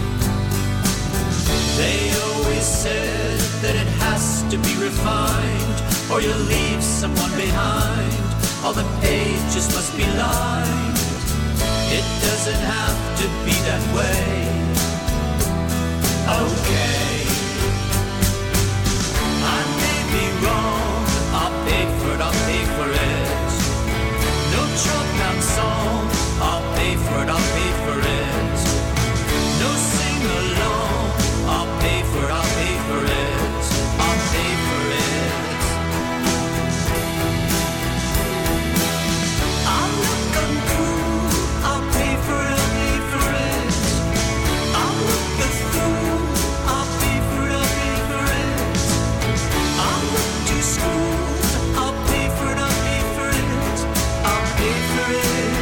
They always said that it has to be refined, or you'll leave someone behind. All the pages must be lined. It doesn't have to be that way. Okay. I may be wrong, I'll pay for it, I'll pay for it. No Chopin song, I'll pay for it, I'll pay for it. No sing-along, I'll pay for it, I'll pay for it. I'll pay for it. I'll look uncool, I'll pay for it, I'll pay for it. I'll look a fool, I'll pay for it, I'll pay for it. I'll look too schooled, I'll pay for it, I'll pay for it. I'll pay for it.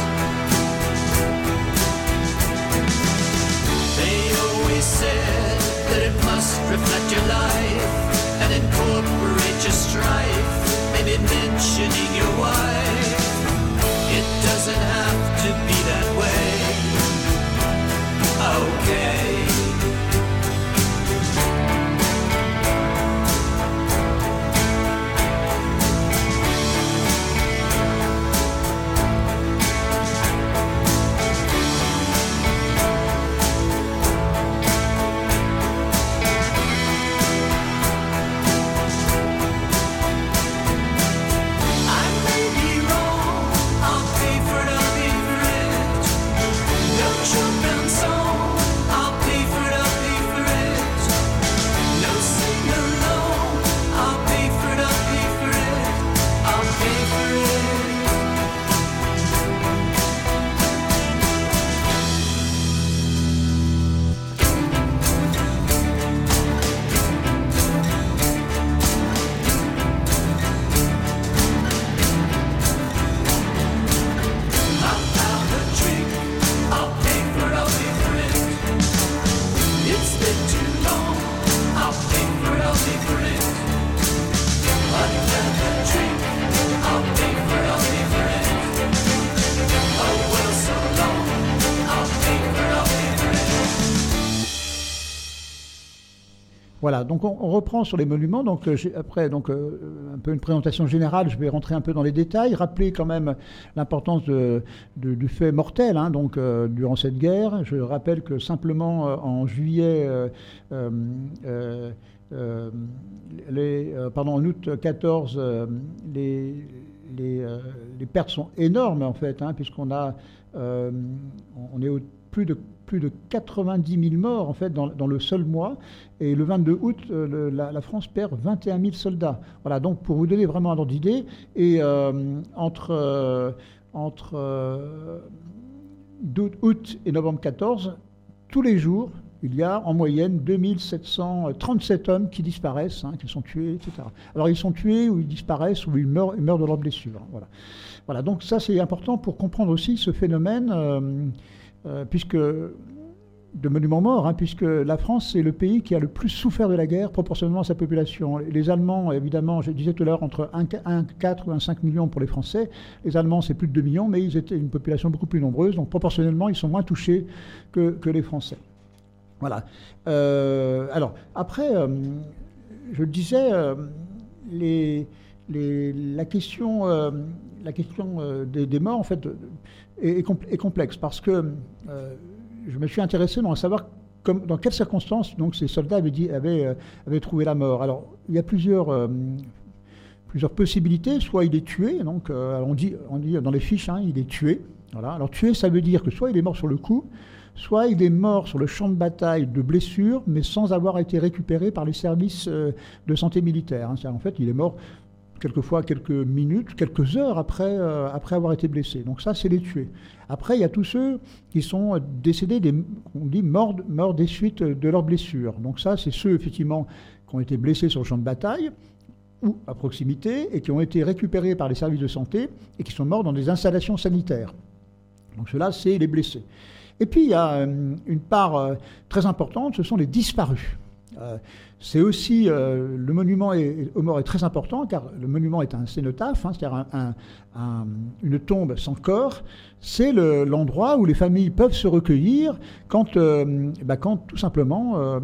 They always said that it must reflect your life and incorporate your strife, maybe mentioning your wife. It doesn't have to be that way. Okay. I may be wrong, I'll pay for it, I'll pay for it. No Chopin song, I'll pay for it, I'll pay for it. No sing-along, I'll pay for it, I'll pay for it. I'll pay for it. I'll have a drink, I'll pay for it, I'll pay for it. It's been too long, I'll pay for it, I'll pay for it. I'll have a drink, I'll pay for it, I'll pay for it. Oh well, so long, I'll pay for it, I'll pay for it. Voilà, donc on, on reprend sur les monuments. Donc euh, j'ai- après, donc euh, un peu une présentation générale. Je vais rentrer un peu dans les détails, rappeler quand même l'importance de- de- du fait mortel. Hein, donc euh, durant cette guerre, je rappelle que simplement euh, en juillet, euh, euh, euh, euh, les, euh, pardon, en août quatorze, euh, les, les, euh, les pertes sont énormes en fait, hein, puisqu'on a, euh, on est au plus de plus de quatre-vingt-dix mille morts en fait dans, dans le seul mois. Et le vingt-deux août, euh, le- la, la France perd vingt et un mille soldats. Voilà, donc pour vous donner vraiment un ordre d'idée, et euh, entre euh, entre euh, d'août- août et novembre quatorze, tous les jours, il y a en moyenne deux mille sept cent trente-sept hommes qui disparaissent, hein, qui sont tués, et cetera. Alors ils sont tués ou ils disparaissent ou ils meurent, ils meurent de leurs blessures. Voilà. Voilà, donc ça c'est important pour comprendre aussi ce phénomène, euh, euh, puisque de monuments morts, hein, puisque la France c'est le pays qui a le plus souffert de la guerre proportionnellement à sa population. Les Allemands, évidemment, je disais tout à l'heure, entre un virgule quatre ou un virgule cinq millions pour les Français. Les Allemands c'est plus de deux millions, mais ils étaient une population beaucoup plus nombreuse, donc proportionnellement ils sont moins touchés que, que les Français. Voilà. Euh, alors, après, euh, je le disais, euh, les, les- la question, euh, la question euh, des, des morts, en fait, est, est compl- est complexe parce que euh, je me suis intéressé dans à savoir comme, dans quelles circonstances donc, ces soldats avaient, dit, avaient, euh, avaient trouvé la mort. Alors, il y a plusieurs, euh, plusieurs possibilités. Soit il est tué, donc euh, on, dit, on dit dans les fiches, hein, il est tué. Voilà. Alors, tué, ça veut dire que soit il est mort sur le coup, soit il est mort sur le champ de bataille de blessures, mais sans avoir été récupéré par les services euh, de santé militaire. Hein. En fait, il est mort quelquefois quelques minutes, quelques heures après, euh, après avoir été blessé. Donc ça, c'est les tués. Après, il y a tous ceux qui sont décédés, des, on dit morts, morts des suites de leurs blessures. Donc ça, c'est ceux, effectivement, qui ont été blessés sur le champ de bataille ou à proximité et qui ont été récupérés par les services de santé et qui sont morts dans des installations sanitaires. Donc ceux-là, c'est les blessés. Et puis il y a euh, une part euh, très importante, ce sont les disparus. Euh, c'est aussi, euh, le monument est, aux morts est très important, car le monument est un cénotaphe, hein, c'est-à-dire un, un, un, une tombe sans corps. C'est le, l'endroit où les familles peuvent se recueillir quand, euh, bah, quand tout simplement, euh,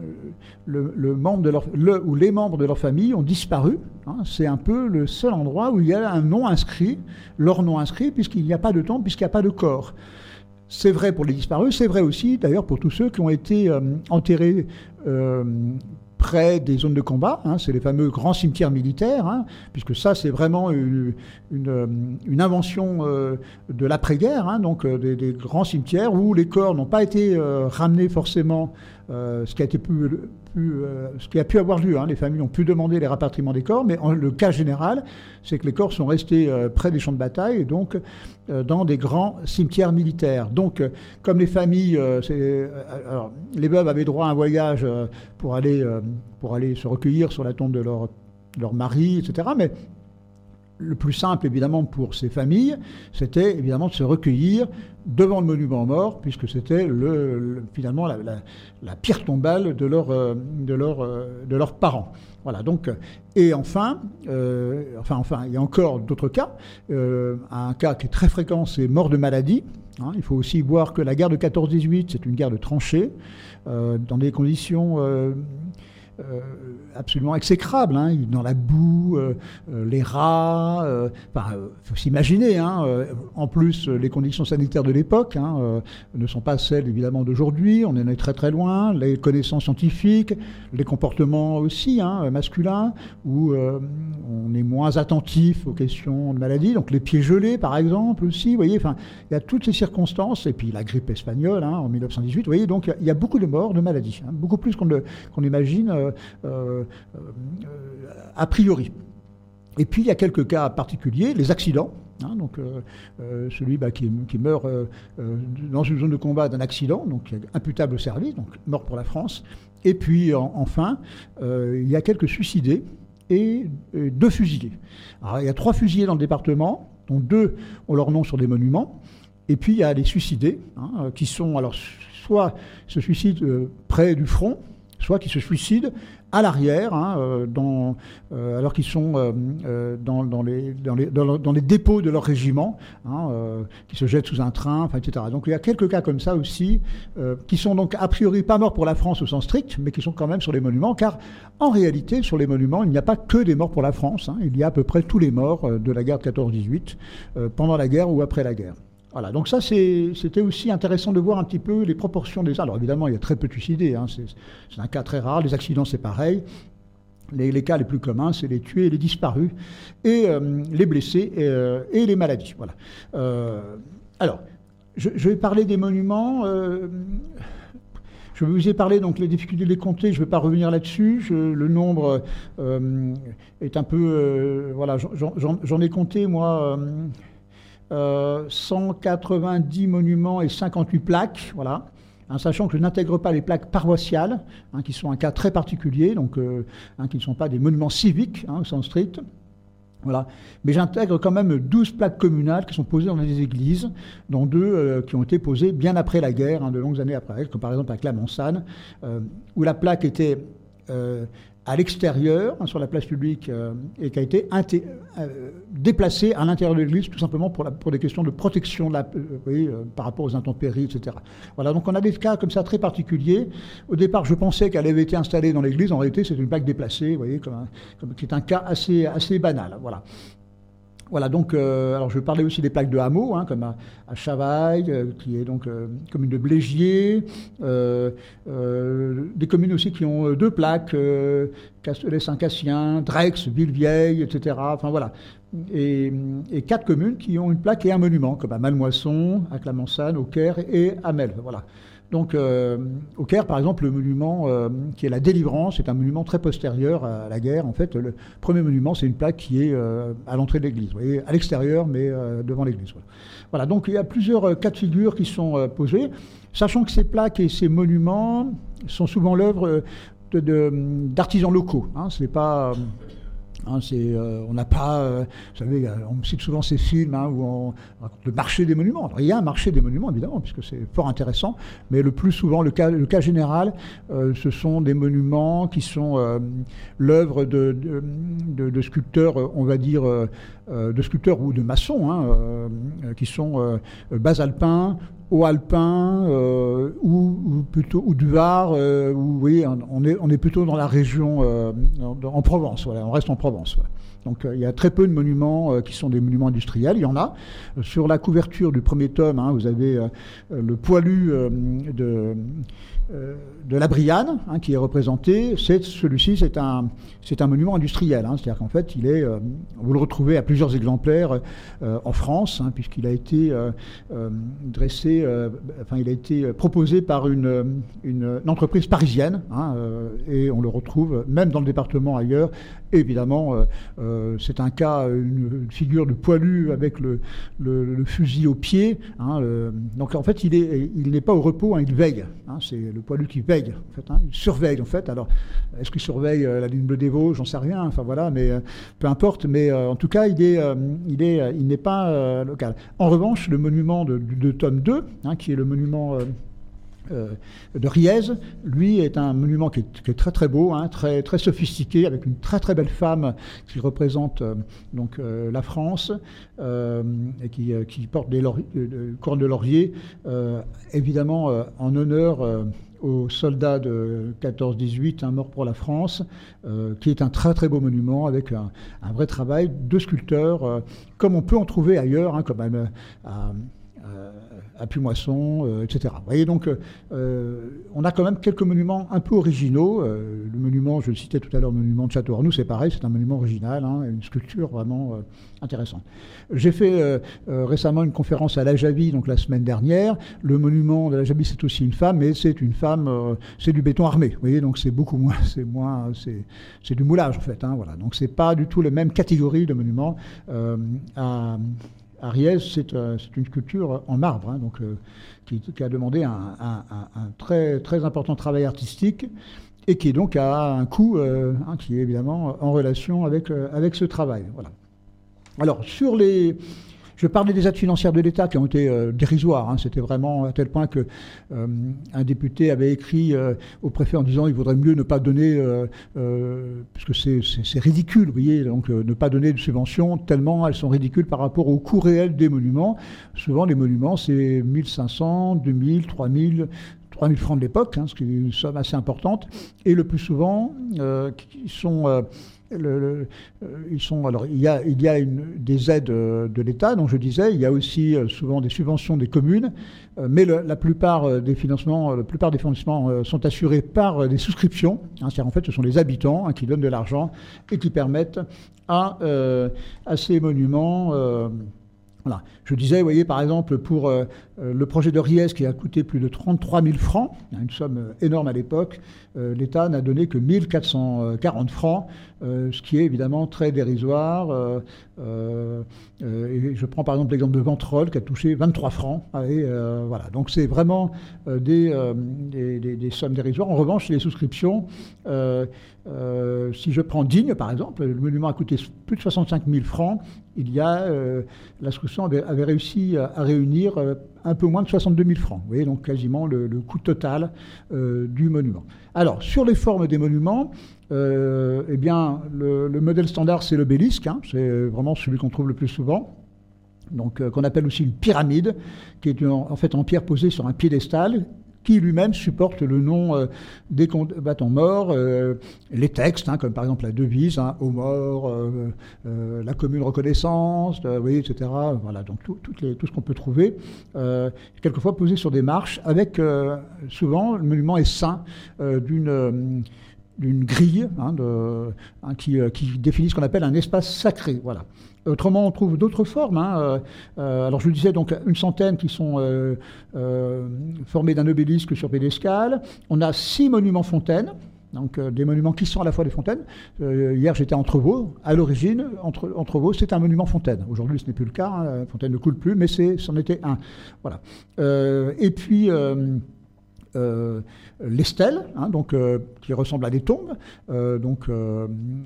le, le membre de leur, le, ou les membres de leur famille ont disparu. Hein. C'est un peu le seul endroit où il y a un nom inscrit, leur nom inscrit, puisqu'il n'y a pas de tombe, puisqu'il n'y a pas de corps. C'est vrai pour les disparus, c'est vrai aussi d'ailleurs pour tous ceux qui ont été euh, enterrés euh, près des zones de combat, hein, c'est les fameux grands cimetières militaires, hein, puisque ça c'est vraiment une, une, une invention euh, de l'après-guerre, hein, donc euh, des, des grands cimetières où les corps n'ont pas été euh, ramenés forcément, euh, ce qui a été pu, pu, euh, ce qui a pu avoir lieu, hein, les familles ont pu demander les rapatriements des corps, mais en, le cas général, c'est que les corps sont restés euh, près des champs de bataille et donc euh, dans des grands cimetières militaires. Donc, euh, comme les familles, euh, c'est, euh, alors, les veuves avaient droit à un voyage euh, pour aller euh, pour aller se recueillir sur la tombe de leur, leur mari, et cetera. Mais le plus simple, évidemment, pour ces familles, c'était évidemment de se recueillir devant le monument aux morts, puisque c'était le, le, finalement la, la, la pierre tombale de, leur, de, leur, de leurs parents. Voilà, donc, et enfin, euh, enfin, enfin, il y a encore d'autres cas. Euh, un cas qui est très fréquent, c'est mort de maladie. Hein. Il faut aussi voir que la guerre de quatorze dix-huit, c'est une guerre de tranchées, euh, dans des conditions euh, Euh, absolument exécrable, hein, dans la boue, euh, euh, les rats, il euh, enfin, euh, faut s'imaginer, hein, euh, en plus les conditions sanitaires de l'époque hein, euh, ne sont pas celles évidemment d'aujourd'hui, on en est très très loin, les connaissances scientifiques, les comportements aussi hein, masculins, où euh, on est moins attentif aux questions de maladie, donc les pieds gelés par exemple aussi, vous voyez, enfin, il y a toutes ces circonstances, et puis la grippe espagnole hein, en mille neuf cent dix-huit, vous voyez, donc il y a beaucoup de morts de maladie, hein, beaucoup plus qu'on, le, qu'on imagine euh, Euh, euh, a priori. Et puis il y a quelques cas particuliers, les accidents. Hein, donc euh, euh, celui bah, qui, qui meurt euh, euh, dans une zone de combat d'un accident, donc imputable au service, donc mort pour la France. Et puis en, enfin, euh, il y a quelques suicidés et, et deux fusillés. Alors, il y a trois fusillés dans le département, dont deux ont leur nom sur des monuments. Et puis il y a les suicidés, hein, qui sont alors soit se suicident euh, près du front, soit qui se suicident à l'arrière, hein, euh, dans, euh, alors qu'ils sont euh, euh, dans, dans, les, dans, les, dans, dans les dépôts de leur régiment, hein, euh, qui se jettent sous un train, enfin, et cetera. Donc il y a quelques cas comme ça aussi, euh, qui sont donc a priori pas morts pour la France au sens strict, mais qui sont quand même sur les monuments, car en réalité, sur les monuments, il n'y a pas que des morts pour la France, hein, il y a à peu près tous les morts euh, de la guerre de quatorze dix-huit, euh, pendant la guerre ou après la guerre. Voilà, donc ça c'est, c'était aussi intéressant de voir un petit peu les proportions des... Alors évidemment, il y a très peu de suicidés, hein, c'est, c'est un cas très rare, les accidents c'est pareil. Les, les cas les plus communs, c'est les tués et les disparus, et euh, les blessés et, euh, et les maladies. Voilà. Euh, alors, je, je vais parler des monuments... Euh, Je vous ai parlé donc les difficultés de les compter, je ne vais pas revenir là-dessus. Je, le nombre euh, est un peu... Euh, voilà, j'en, j'en, j'en ai compté, moi... Euh, Euh, cent quatre-vingt-dix monuments et cinquante-huit plaques, voilà, hein, sachant que je n'intègre pas les plaques paroissiales, hein, qui sont un cas très particulier, donc euh, hein, qui ne sont pas des monuments civiques, hein, au sens strict. Voilà. Mais j'intègre quand même douze plaques communales qui sont posées dans des églises, dont deux euh, qui ont été posées bien après la guerre, hein, de longues années après, comme par exemple à Clamensane, euh, où la plaque était... Euh, à l'extérieur, hein, sur la place publique, euh, et qui a été inté- euh, déplacé à l'intérieur de l'église, tout simplement pour, la, pour des questions de protection de la, euh, oui, euh, par rapport aux intempéries, et cetera. Voilà, donc on a des cas comme ça très particuliers. Au départ, je pensais qu'elle avait été installée dans l'église. En réalité, c'est une plaque déplacée, vous voyez, comme un, comme, qui est un cas assez, assez banal. Voilà. Voilà, donc, euh, alors je parlais aussi des plaques de hameaux, hein, comme à, à Chavaille, euh, qui est donc euh, commune de Blégier, euh, euh, des communes aussi qui ont deux plaques, euh, Castelet-Saint-Cassien, Drex, Villevieille, et cetera. Enfin voilà, et, et quatre communes qui ont une plaque et un monument, comme à Malmoisson, à Clamensane, au Caire et à Melve. Voilà. Donc, euh, au Caire, par exemple, le monument euh, qui est la Délivrance est un monument très postérieur à la guerre. En fait, le premier monument, c'est une plaque qui est euh, à l'entrée de l'église, vous voyez, à l'extérieur, mais euh, devant l'église. Voilà. Voilà, donc il y a plusieurs euh, cas de figure qui sont euh, posés, sachant que ces plaques et ces monuments sont souvent l'œuvre de, de, d'artisans locaux. Hein, c'est pas... Euh, Hein, c'est, euh, on n'a pas, euh, vous savez, on me cite souvent ces films hein, où on raconte le marché des monuments. Alors, il y a un marché des monuments, évidemment, puisque c'est fort intéressant, mais le plus souvent, le cas, le cas général, euh, ce sont des monuments qui sont euh, l'œuvre de, de, de, de sculpteurs, on va dire, euh, de sculpteurs ou de maçons, hein, euh, qui sont euh, basalpins, haut alpin euh, ou, ou plutôt ou du Var, euh, où, vous voyez, on est, on est plutôt dans la région, euh, en, en Provence, voilà, on reste en Provence. Voilà. Donc euh, il y a très peu de monuments euh, qui sont des monuments industriels, il y en a. Euh, sur la couverture du premier tome, hein, vous avez euh, le poilu euh, de, euh, de la Brianne, hein, qui est représenté. C'est, celui-ci, c'est un, c'est un monument industriel, hein, c'est-à-dire qu'en fait, il est, euh, vous le retrouvez à plusieurs exemplaires euh, en France, hein, puisqu'il a été euh, euh, dressé, euh, enfin il a été proposé par une, une, une entreprise parisienne, hein, euh, et on le retrouve même dans le département ailleurs. Et évidemment, euh, euh, c'est un cas, une, une figure de poilu avec le, le, le fusil au pied. Hein, le, donc en fait, il, est, il n'est pas au repos, hein, il veille. Hein, c'est le poilu qui veille, en fait. Hein, il surveille, en fait. Alors, est-ce qu'il surveille euh, la ligne bleue des Vosges? J'en sais rien. Enfin voilà, mais euh, peu importe. Mais euh, en tout cas, il est, euh, il est, euh, il n'est pas euh, local. En revanche, le monument de, de, de tome deux, hein, qui est le monument euh, Euh, de Riez, lui est un monument qui est, qui est très très beau, hein, très très sophistiqué, avec une très très belle femme qui représente euh, donc euh, la France euh, et qui, euh, qui porte des lauriers, euh, couronnes de laurier, euh, évidemment euh, en honneur euh, aux soldats de quatorze dix-huit, hein, morts pour la France, euh, qui est un très très beau monument avec un, un vrai travail de sculpteur, euh, comme on peut en trouver ailleurs, hein, comme à, à à Pumoisson, euh, et cetera. Vous voyez, donc, euh, on a quand même quelques monuments un peu originaux. Euh, le monument, je le citais tout à l'heure, le monument de Château-Arnoux, c'est pareil, c'est un monument original, hein, une sculpture vraiment euh, intéressante. J'ai fait euh, euh, récemment une conférence à la Javie, donc la semaine dernière. Le monument de la Javie, c'est aussi une femme, mais c'est une femme, euh, c'est du béton armé. Vous voyez, donc c'est beaucoup moins, c'est moins, c'est, c'est du moulage en fait. Hein, voilà. Donc c'est pas du tout la même catégorie de monument. Euh, à, À Riez, c'est, euh, c'est une sculpture en marbre, hein, donc, euh, qui, qui a demandé un, un, un, un très, très important travail artistique et qui donc a un coût euh, hein, qui est évidemment en relation avec, euh, avec ce travail. Voilà. Alors, sur les... Je parlais des aides financières de l'État qui ont été euh, dérisoires. Hein. C'était vraiment à tel point que euh, un député avait écrit euh, au préfet en disant il vaudrait mieux ne pas donner, euh, euh, puisque c'est, c'est, c'est ridicule, vous voyez, donc euh, ne pas donner de subventions tellement elles sont ridicules par rapport au coût réel des monuments. Souvent, les monuments, c'est mille cinq cents, deux mille, trois mille trois mille francs de l'époque, hein, ce qui est une somme assez importante. Et le plus souvent, euh, ils sont... Euh, Le, le, euh, ils sont, alors, il y a, il y a une, des aides euh, de l'État, donc je disais, il y a aussi euh, souvent des subventions des communes, euh, mais le, la plupart euh, des financements, la plupart des financements euh, sont assurés par euh, des souscriptions. Hein, c'est-à-dire en fait, ce sont les habitants hein, qui donnent de l'argent et qui permettent à, euh, à ces monuments. Euh, Voilà. Je disais, vous voyez, par exemple, pour euh, le projet de Riez qui a coûté plus de trente-trois mille francs, une somme énorme à l'époque, euh, l'État n'a donné que mille quatre cent quarante francs, euh, ce qui est évidemment très dérisoire. Euh, euh, et je prends par exemple l'exemple de Ventrolles qui a touché vingt-trois francs. Et, euh, voilà. Donc c'est vraiment euh, des, euh, des, des, des sommes dérisoires. En revanche, les souscriptions, euh, euh, si je prends Digne par exemple, le monument a coûté plus de soixante-cinq mille francs. Il y a, euh, la souscription avait, avait réussi à, à réunir euh, un peu moins de soixante-deux mille francs. Vous voyez, donc quasiment le, le coût total euh, du monument. Alors, sur les formes des monuments, euh, eh bien, le, le modèle standard, c'est l'obélisque. Hein, c'est vraiment celui qu'on trouve le plus souvent. Donc, euh, qu'on appelle aussi une pyramide, qui est en, en fait en pierre posée sur un piédestal, qui lui-même supporte le nom euh, des combattants morts, euh, les textes, hein, comme par exemple la devise, hein, aux morts, euh, euh, la commune reconnaissance, euh, oui, et cetera. Voilà, donc tout, tout, les, tout ce qu'on peut trouver, euh, quelquefois posé sur des marches, avec euh, souvent le monument est ceint euh, d'une... Euh, d'une grille hein, de, hein, qui, euh, qui définit ce qu'on appelle un espace sacré. Voilà. Autrement, on trouve d'autres formes. Hein. Euh, alors, je le disais, donc une centaine qui sont euh, euh, formés d'un obélisque sur pédescal. On a six monuments fontaines, donc euh, des monuments qui sont à la fois des fontaines. Euh, hier, j'étais à Entrevaux. À l'origine, Entre, Entrevaux, c'est un monument fontaine. Aujourd'hui, ce n'est plus le cas. Hein. La fontaine ne coule plus, mais c'est, c'en était un. Voilà. Euh, et puis... Euh, Euh, les stèles, hein, donc, euh, qui ressemblent à des tombes. Euh, donc, euh,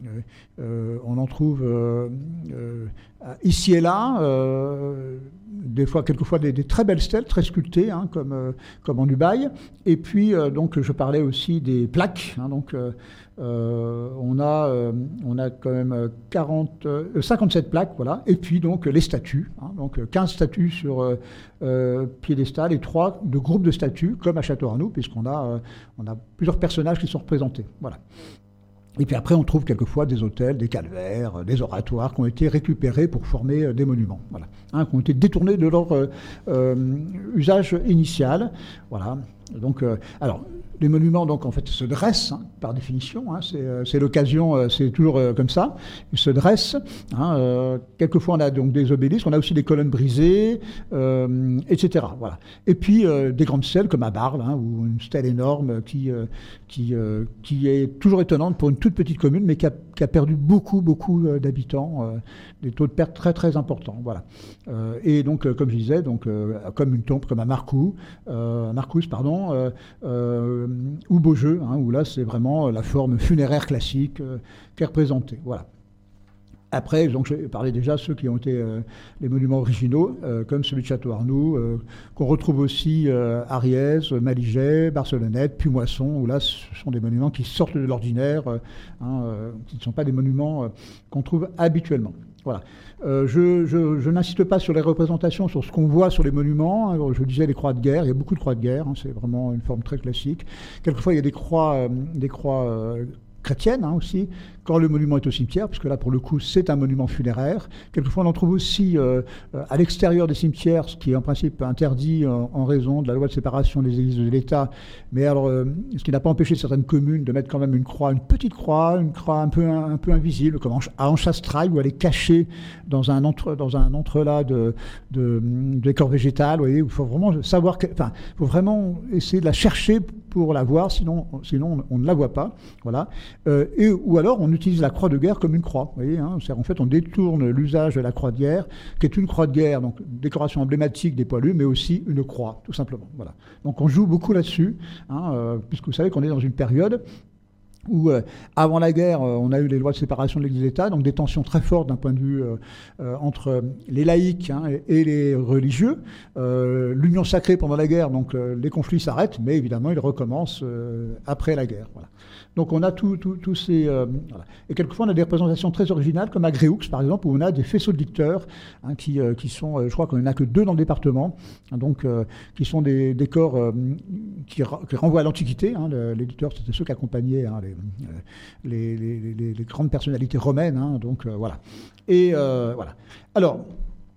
euh, on en trouve euh, euh, ici et là, euh, des fois, quelquefois des, des très belles stèles, très sculptées, hein, comme, euh, comme en Dubaï. Et puis, euh, donc, je parlais aussi des plaques. Hein, donc, euh, euh, on a, euh, on a quand même quarante, euh, cinquante-sept plaques, voilà. Et puis donc les statues, hein, donc quinze statues sur euh, euh, piédestal et trois de groupes de statues, comme à Château-Arnoux, puisqu'on a, euh, on a plusieurs personnages qui sont représentés, voilà. Et puis après, on trouve quelquefois des autels, des calvaires, des oratoires qui ont été récupérés pour former des monuments, voilà, hein, qui ont été détournés de leur euh, euh, usage initial, voilà. Donc, euh, alors, les monuments, donc, en fait, se dressent, hein, par définition, hein, c'est, euh, c'est l'occasion, euh, c'est toujours euh, comme ça, ils se dressent. Hein, euh, quelquefois, on a donc des obélisques, on a aussi des colonnes brisées, euh, et cetera. Voilà. Et puis, euh, des grandes stèles, comme à Barle, hein, ou une stèle énorme qui, euh, qui, euh, qui est toujours étonnante pour une toute petite commune, mais qui a, qui a perdu beaucoup, beaucoup euh, d'habitants, euh, des taux de perte très, très importants. Voilà. Euh, et donc, euh, comme je disais, donc, euh, comme une tombe, comme à Marcoux, euh, Marcous, pardon, euh, euh, ou Beaujeu, hein, où là c'est vraiment la forme funéraire classique euh, qui est représentée. Voilà. Après, donc, j'ai parlé déjà de ceux qui ont été euh, les monuments originaux, euh, comme celui de Château-Arnoux, euh, qu'on retrouve aussi euh, à Riez, Malijai, Barcelonnette, Puimoisson, où là ce sont des monuments qui sortent de l'ordinaire, euh, hein, euh, qui ne sont pas des monuments euh, qu'on trouve habituellement. Voilà. Euh, je, je, je n'insiste pas sur les représentations, sur ce qu'on voit sur les monuments. Alors, je disais les croix de guerre, il y a beaucoup de croix de guerre, hein, c'est vraiment une forme très classique. Quelquefois, il y a des croix, euh, des croix euh, chrétiennes, hein, aussi, quand le monument est au cimetière, parce que là, pour le coup, c'est un monument funéraire. Quelquefois, on en trouve aussi euh, à l'extérieur des cimetières, ce qui est en principe interdit en, en raison de la loi de séparation des églises de l'État. Mais alors, euh, ce qui n'a pas empêché certaines communes de mettre quand même une croix, une petite croix, une croix un peu, un, un peu invisible, comme à Anchastrail, où elle est cachée dans un, entre, dans un entrelac de, de, de décor végétal. Vous voyez, il faut vraiment savoir, que, enfin, il faut vraiment essayer de la chercher pour la voir, sinon, sinon on ne la voit pas. Voilà. Euh, et, ou alors, on utilise la croix de guerre comme une croix. Vous voyez, hein, en fait, on détourne l'usage de la croix de guerre, qui est une croix de guerre, donc décoration emblématique des poilus, mais aussi une croix, tout simplement. Voilà. Donc on joue beaucoup là-dessus, hein, euh, puisque vous savez qu'on est dans une période où, euh, avant la guerre, euh, on a eu les lois de séparation de l'Église et l'État, donc des tensions très fortes d'un point de vue euh, euh, entre les laïcs, hein, et, et les religieux. Euh, L'union sacrée pendant la guerre, donc euh, les conflits s'arrêtent, mais évidemment, ils recommencent euh, après la guerre. Voilà. Donc on a tous tout, tout ces... Euh, voilà. Et quelquefois, on a des représentations très originales, comme à Gréoux, par exemple, où on a des faisceaux de licteurs, hein, qui, euh, qui sont, euh, je crois qu'on n'en a que deux dans le département, hein, donc euh, qui sont des décors euh, qui, qui renvoient à l'Antiquité. Hein, le, les licteurs, c'était ceux qui accompagnaient, hein, les, les, les, les, les grandes personnalités romaines, hein, donc euh, voilà. Et euh, voilà. Alors,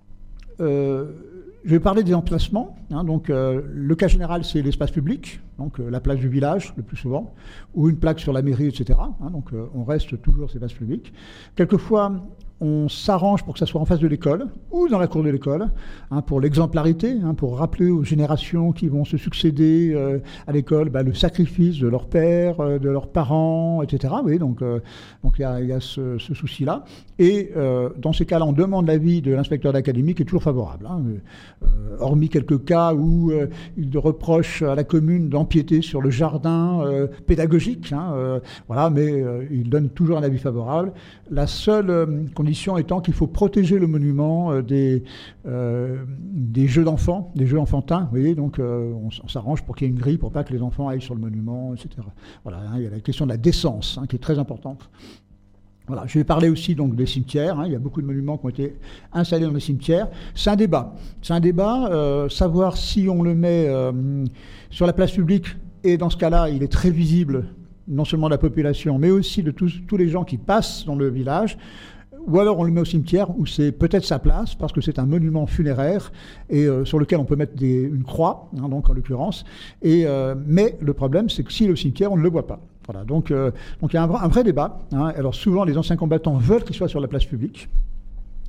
euh, je vais parler des emplacements. Hein, donc, euh, le cas général, c'est l'espace public, donc euh, la place du village, le plus souvent, ou une plaque sur la mairie, et cetera. Hein, donc, euh, on reste toujours ces espaces publics. Quelquefois, on s'arrange pour que ça soit en face de l'école ou dans la cour de l'école, hein, pour l'exemplarité, hein, pour rappeler aux générations qui vont se succéder euh, à l'école bah, le sacrifice de leur père, euh, de leurs parents, et cetera. Oui, donc euh, donc il y a, y a ce, ce souci-là. Et euh, dans ces cas-là, on demande l'avis de l'inspecteur d'académie qui est toujours favorable, hein, euh, hormis quelques cas où euh, il reproche à la commune d'empiéter sur le jardin euh, pédagogique, hein, euh, voilà, mais euh, il donne toujours un avis favorable. La seule euh, condition étant qu'il faut protéger le monument euh, des, euh, des jeux d'enfants, des jeux enfantins, vous voyez, donc euh, on, on s'arrange pour qu'il y ait une grille pour pas que les enfants aillent sur le monument, et cetera. Voilà, hein, il y a la question de la décence, hein, qui est très importante. Voilà, je vais parler aussi donc des cimetières, hein, il y a beaucoup de monuments qui ont été installés dans les cimetières. C'est un débat, c'est un débat, euh, savoir si on le met euh, sur la place publique, et dans ce cas-là, il est très visible, non seulement de la population, mais aussi de tous, tous les gens qui passent dans le village, ou alors on le met au cimetière où c'est peut-être sa place, parce que c'est un monument funéraire, et euh, sur lequel on peut mettre des, une croix, hein, donc en l'occurrence, et, euh, mais le problème, c'est que s'il est au cimetière, on ne le voit pas. Voilà, donc, euh, donc il y a un, un vrai débat, hein. Alors souvent, les anciens combattants veulent qu'il soit sur la place publique.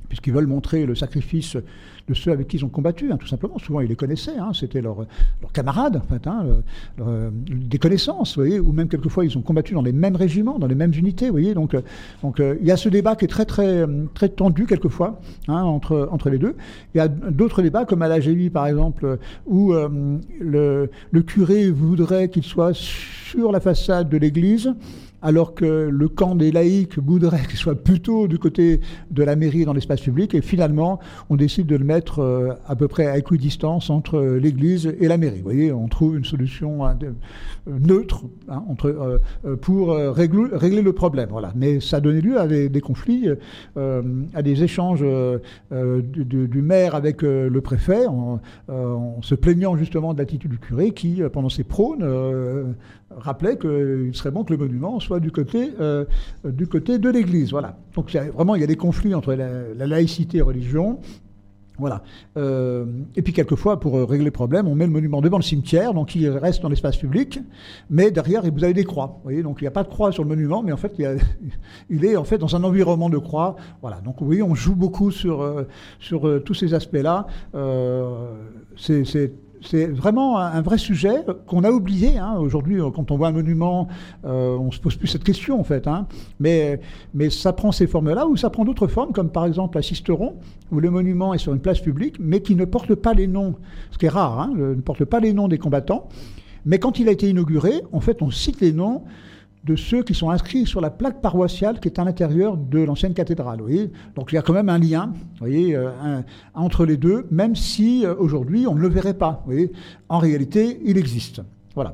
puisqu'ils veulent montrer le sacrifice de ceux avec qui ils ont combattu, hein, tout simplement. Souvent, ils les connaissaient, hein, c'était leurs leur camarades, en fait, hein, leur, leur, des connaissances, vous voyez, ou même quelquefois, ils ont combattu dans les mêmes régiments, dans les mêmes unités, vous voyez. Donc, donc euh, il y a ce débat qui est très, très, très tendu, quelquefois, hein, entre, entre les deux. Il y a d'autres débats, comme à l'A G I, par exemple, où euh, le, le curé voudrait qu'il soit sur la façade de l'église, alors que le camp des laïcs voudrait qu'il soit plutôt du côté de la mairie dans l'espace public, et finalement, on décide de le mettre euh, à peu près à équidistance entre l'église et la mairie. Vous voyez, on trouve une solution hein, de, euh, neutre hein, entre, euh, pour euh, régler, régler le problème. Voilà. Mais ça a donné lieu à des, des conflits, euh, à des échanges euh, du, du, du maire avec euh, le préfet, en, euh, en se plaignant justement de l'attitude du curé qui, pendant ses prônes, euh, rappelait qu'il serait bon que le monument soit du côté, euh, du côté de l'Église. Voilà. Donc il y a, vraiment, il y a des conflits entre la, la laïcité et la religion. Voilà. Euh, et puis quelquefois, pour régler le problème, on met le monument devant le cimetière, donc il reste dans l'espace public, mais derrière, vous avez des croix. Vous voyez, donc il n'y a pas de croix sur le monument, mais en fait, il, y a, il est en fait dans un environnement de croix. Voilà. Donc vous voyez, on joue beaucoup sur, euh, sur euh, tous ces aspects-là. Euh, c'est, c'est C'est vraiment un vrai sujet qu'on a oublié. Hein. Aujourd'hui, quand on voit un monument, euh, on ne se pose plus cette question, en fait. Hein. Mais, mais ça prend ces formes-là, ou ça prend d'autres formes, comme par exemple à Sisteron, où le monument est sur une place publique, mais qui ne porte pas les noms, ce qui est rare, hein, ne porte pas les noms des combattants. Mais quand il a été inauguré, en fait, on cite les noms de ceux qui sont inscrits sur la plaque paroissiale qui est à l'intérieur de l'ancienne cathédrale. Vous voyez. Donc il y a quand même un lien vous voyez, euh, un, entre les deux, même si euh, aujourd'hui on ne le verrait pas. Vous voyez. En réalité, il existe. Voilà.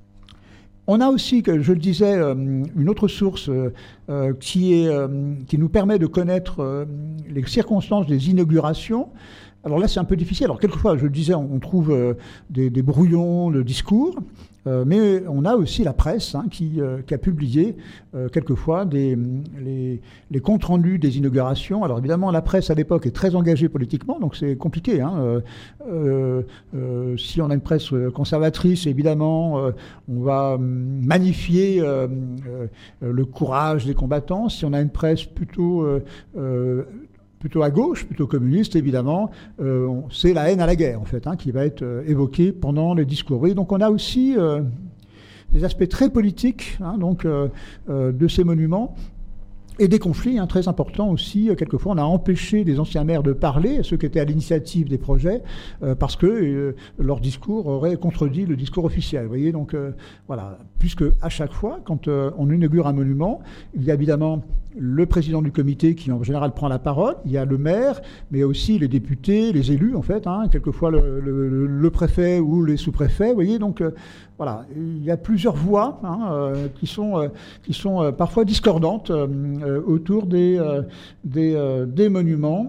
On a aussi, je le disais, euh, une autre source euh, qui, est, euh, qui nous permet de connaître euh, les circonstances des inaugurations. Alors là, c'est un peu difficile. Alors quelquefois, je le disais, on trouve euh, des, des brouillons de discours. Euh, mais on a aussi la presse hein, qui, euh, qui a publié euh, quelquefois des, les, les comptes rendus des inaugurations. Alors évidemment, la presse à l'époque est très engagée politiquement, donc c'est compliqué. Hein. Euh, euh, euh, si on a une presse conservatrice, évidemment, euh, on va magnifier euh, euh, le courage des combattants. Si on a une presse plutôt... Euh, euh, plutôt à gauche, plutôt communiste, évidemment, euh, c'est la haine à la guerre, en fait, hein, qui va être euh, évoquée pendant les discours. Oui, donc on a aussi euh, des aspects très politiques hein, donc, euh, euh, de ces monuments, et des conflits hein, très importants aussi. Quelquefois, on a empêché des anciens maires de parler, ceux qui étaient à l'initiative des projets, euh, parce que euh, leur discours aurait contredit le discours officiel. Vous voyez, donc euh, voilà. Puisque à chaque fois, quand euh, on inaugure un monument, il y a évidemment le président du comité qui en général prend la parole, il y a le maire, mais aussi les députés, les élus en fait, hein, quelquefois le, le, le préfet ou les sous-préfets, vous voyez, donc euh, voilà, il y a plusieurs voix hein, euh, qui sont, euh, qui sont euh, parfois discordantes euh, euh, autour des, euh, des, euh, des monuments.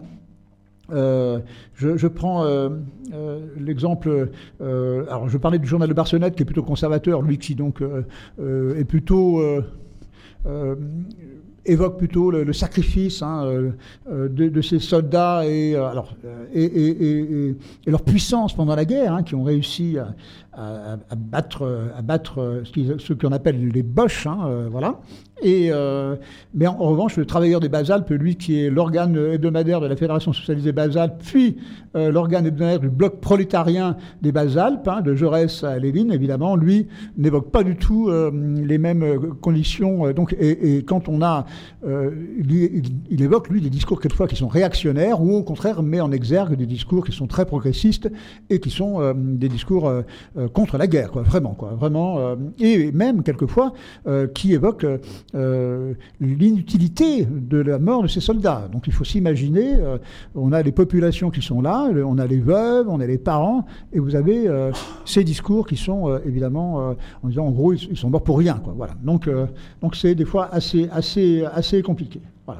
Euh, je, je prends euh, euh, l'exemple, euh, alors je parlais du journal de Barcelonnette qui est plutôt conservateur, lui qui donc euh, euh, est plutôt... Euh, euh, évoque plutôt le, le sacrifice hein, euh, de, de ces soldats et, euh, alors, et, et, et, et leur puissance pendant la guerre, hein, qui ont réussi à, à, à battre, à battre ce qu'on appelle les Boches, hein, euh, voilà. Et, euh, mais en, en revanche, le Travailleur des Bas-Alpes, lui qui est l'organe hebdomadaire de la Fédération socialiste des Bas-Alpes, puis euh, l'organe hebdomadaire du bloc prolétarien des Bas-Alpes, hein, de Jaurès à Lénine, évidemment, lui n'évoque pas du tout euh, les mêmes conditions. Euh, donc, et, et quand on a, euh, il, il évoque lui des discours quelquefois qui sont réactionnaires, ou au contraire met en exergue des discours qui sont très progressistes et qui sont euh, des discours euh, contre la guerre, quoi, vraiment, quoi, vraiment, euh, et même quelquefois euh, qui évoquent euh, Euh, l'inutilité de la mort de ces soldats. Donc il faut s'imaginer, euh, on a les populations qui sont là, on a les veuves, on a les parents, et vous avez euh, ces discours qui sont euh, évidemment euh, en disant en gros ils, ils sont morts pour rien, quoi. Voilà. Donc euh, donc c'est des fois assez assez assez compliqué. Voilà.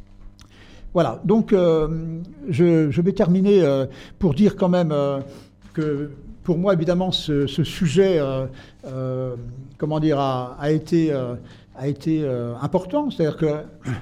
Voilà. Donc euh, je, je vais terminer euh, pour dire quand même euh, que pour moi évidemment ce, ce sujet euh, euh, comment dire a, a été euh, a été euh, important. C'est-à-dire que,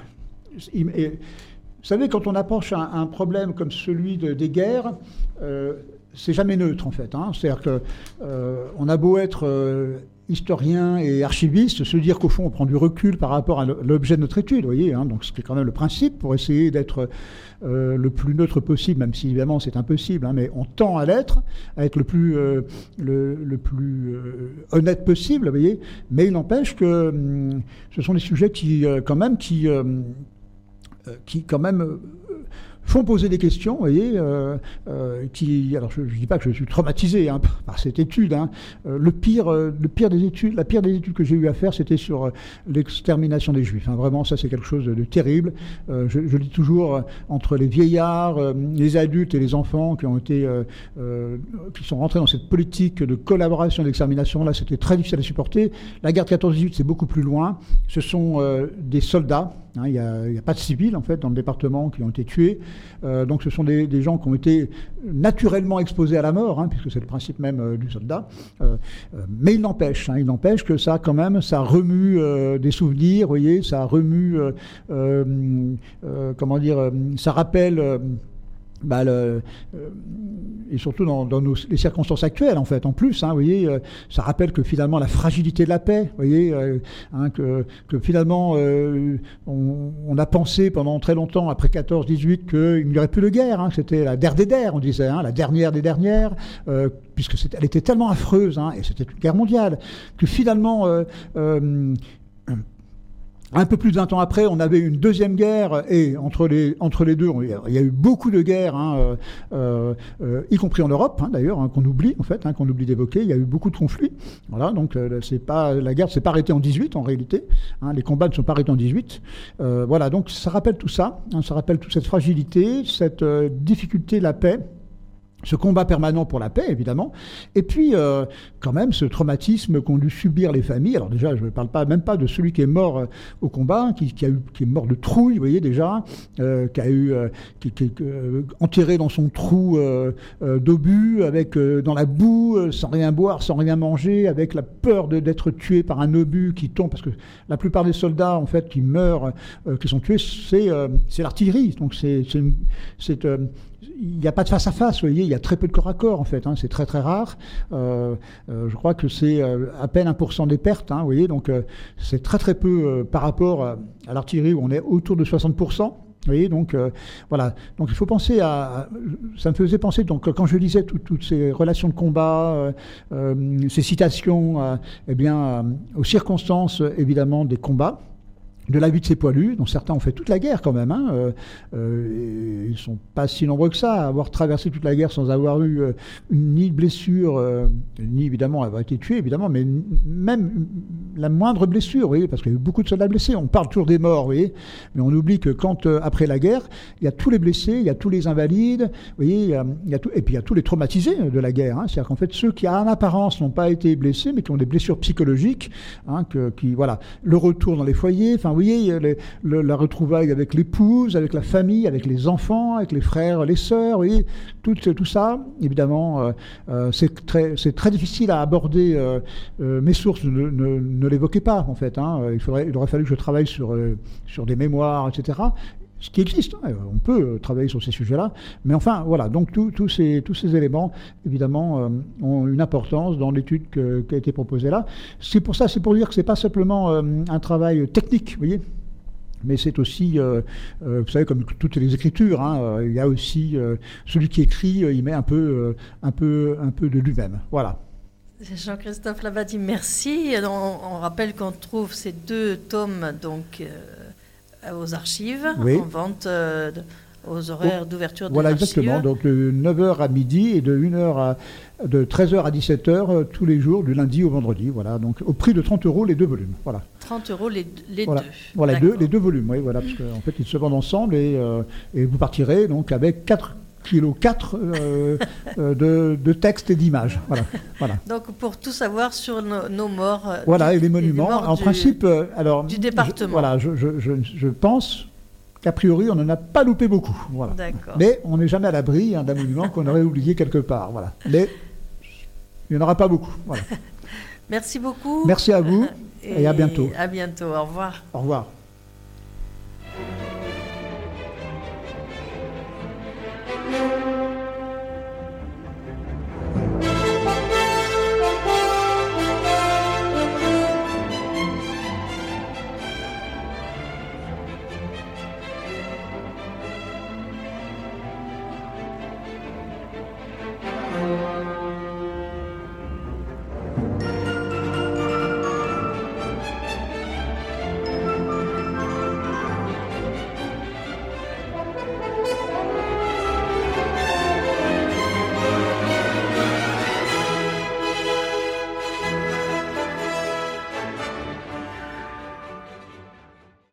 il, et, vous savez, quand on approche un, un problème comme celui de, des guerres, euh, c'est jamais neutre en fait. Hein. C'est-à-dire que euh, on a beau être euh, historien et archiviste, se dire qu'au fond on prend du recul par rapport à l'objet de notre étude, vous voyez, hein, donc c'est quand même le principe pour essayer d'être euh, le plus neutre possible, même si évidemment c'est impossible, hein, mais on tend à l'être, à être le plus, euh, le, le plus euh, honnête possible, vous voyez, mais il n'empêche que hum, ce sont des sujets qui, euh, quand même, qui, euh, qui quand même... Euh, font poser des questions, vous voyez, euh, euh, qui, alors je ne dis pas que je suis traumatisé hein, par cette étude. Hein. Euh, le pire, euh, le pire des études, la pire des études que j'ai eu à faire, c'était sur euh, l'extermination des Juifs. Hein. Vraiment, ça c'est quelque chose de, de terrible. Euh, je, je lis toujours euh, entre les vieillards, euh, les adultes et les enfants qui ont été, euh, euh, qui sont rentrés dans cette politique de collaboration et d'extermination. Là, c'était très difficile à supporter. La guerre de quatorze dix-huit, c'est beaucoup plus loin. Ce sont euh, des soldats. Il n'y a, a pas de civils en fait dans le département qui ont été tués. Euh, donc ce sont des, des gens qui ont été naturellement exposés à la mort, hein, puisque c'est le principe même euh, du soldat. Euh, euh, mais il n'empêche, hein, il n'empêche que ça quand même, ça remue euh, des souvenirs, vous voyez, ça remue, euh, euh, euh, comment dire, euh, ça rappelle. Euh, Bah, le, euh, et surtout dans, dans nos, les circonstances actuelles, en fait, en plus, hein, vous voyez, euh, ça rappelle que finalement la fragilité de la paix, vous voyez, euh, hein, que, que finalement euh, on, on a pensé pendant très longtemps, après quatorze dix-huit, qu'il n'y aurait plus de guerre, hein, c'était la der des der, on disait, hein, la dernière des dernières, euh, puisque c'était, elle était tellement affreuse, hein, et c'était une guerre mondiale, que finalement... Euh, euh, Un peu plus d'un temps après, on avait une deuxième guerre, et entre les, entre les deux, il y a eu beaucoup de guerres, hein, euh, euh, y compris en Europe, hein, d'ailleurs, hein, qu'on oublie, en fait, hein, qu'on oublie d'évoquer. Il y a eu beaucoup de conflits. Voilà, donc euh, c'est pas, la guerre ne s'est pas arrêtée en dix-huit, en réalité. Hein, les combats ne sont pas arrêtés en dix-huit. Euh, voilà, donc ça rappelle tout ça, hein, ça rappelle toute cette fragilité, cette euh, difficulté de la paix. Ce combat permanent pour la paix, évidemment, et puis euh, quand même ce traumatisme qu'ont dû subir les familles. Alors déjà, je ne parle pas même pas de celui qui est mort euh, au combat, qui, qui, a eu, qui est mort de trouille, vous voyez déjà, euh, qui a eu euh, qui, qui est euh, enterré dans son trou euh, euh, d'obus, avec euh, dans la boue, euh, sans rien boire, sans rien manger, avec la peur de, d'être tué par un obus qui tombe, parce que la plupart des soldats en fait qui meurent, euh, qui sont tués, c'est euh, c'est l'artillerie. Donc c'est c'est, une, c'est euh, il n'y a pas de face à face, vous voyez, il y a très peu de corps à corps en fait, hein, c'est très très rare. Euh, euh, je crois que c'est euh, à peine un pour cent des pertes, hein, vous voyez, donc euh, c'est très très peu euh, par rapport à, à l'artillerie où on est autour de soixante pour cent. Vous voyez, donc euh, voilà. Donc il faut penser à, à. Ça me faisait penser, donc quand je lisais tout, toutes ces relations de combat, euh, euh, ces citations, euh, eh bien, euh, aux circonstances évidemment des combats. De la vie de ces poilus, dont certains ont fait toute la guerre quand même. Hein, euh, euh, ils ne sont pas si nombreux que ça à avoir traversé toute la guerre sans avoir eu euh, ni de blessure, euh, ni évidemment avoir été tué, évidemment, mais même la moindre blessure, vous voyez, parce qu'il y a eu beaucoup de soldats blessés. On parle toujours des morts, vous voyez, mais on oublie que quand, euh, après la guerre, il y a tous les blessés, il y a tous les invalides, vous voyez, il y a, il y a tout, et puis il y a tous les traumatisés de la guerre. Hein, c'est-à-dire qu'en fait, ceux qui, en apparence, n'ont pas été blessés, mais qui ont des blessures psychologiques, hein, que, qui, voilà, le retour dans les foyers, enfin, vous voyez, les, le, la retrouvaille avec l'épouse, avec la famille, avec les enfants, avec les frères, les sœurs, vous voyez, tout, tout ça, évidemment, euh, euh, c'est, très, c'est très difficile à aborder. Euh, euh, mes sources ne, ne, ne l'évoquaient pas, en fait. Hein. Il, faudrait, il aurait fallu que je travaille sur, euh, sur des mémoires, et cetera. Ce qui existe, hein. On peut travailler sur ces sujets-là, mais enfin, voilà, donc tous tout ces, tous ces éléments, évidemment, euh, ont une importance dans l'étude que, qui a été proposée là. C'est pour ça, c'est pour dire que ce n'est pas simplement euh, un travail technique, vous voyez, mais c'est aussi, euh, euh, vous savez, comme toutes les écritures, hein, euh, il y a aussi, euh, celui qui écrit, euh, il met un peu, euh, un peu, un peu de lui-même, voilà. Jean-Christophe Labadie, merci. On, on rappelle qu'on trouve ces deux tomes, donc... Euh, aux archives, oui. En vente euh, aux horaires oh, d'ouverture des voilà, archives. Voilà, exactement. Donc de neuf heures à midi et de, une heure à, de treize heures à dix-sept heures euh, tous les jours, du lundi au vendredi. Voilà, donc au prix de trente euros les deux volumes. Voilà. trente euros les, les voilà. deux. Voilà, les deux, les deux volumes, oui, voilà, parce qu'en fait, ils se vendent ensemble et, euh, et vous partirez donc avec quatre kilo quatre euh, euh, de, de textes et d'images. Voilà, voilà. Donc pour tout savoir sur nos, nos morts. Voilà, du, et les monuments. En du, principe, euh, alors, du département. Je, voilà, je, je, je, je pense qu'a priori, on n'en a pas loupé beaucoup. Voilà. D'accord. Mais on n'est jamais à l'abri, hein, d'un monument qu'on aurait oublié quelque part. Voilà. Mais il n'y en aura pas beaucoup. Voilà. Merci beaucoup. Merci à vous et, et à bientôt. À bientôt. Au revoir. Au revoir. Thank you.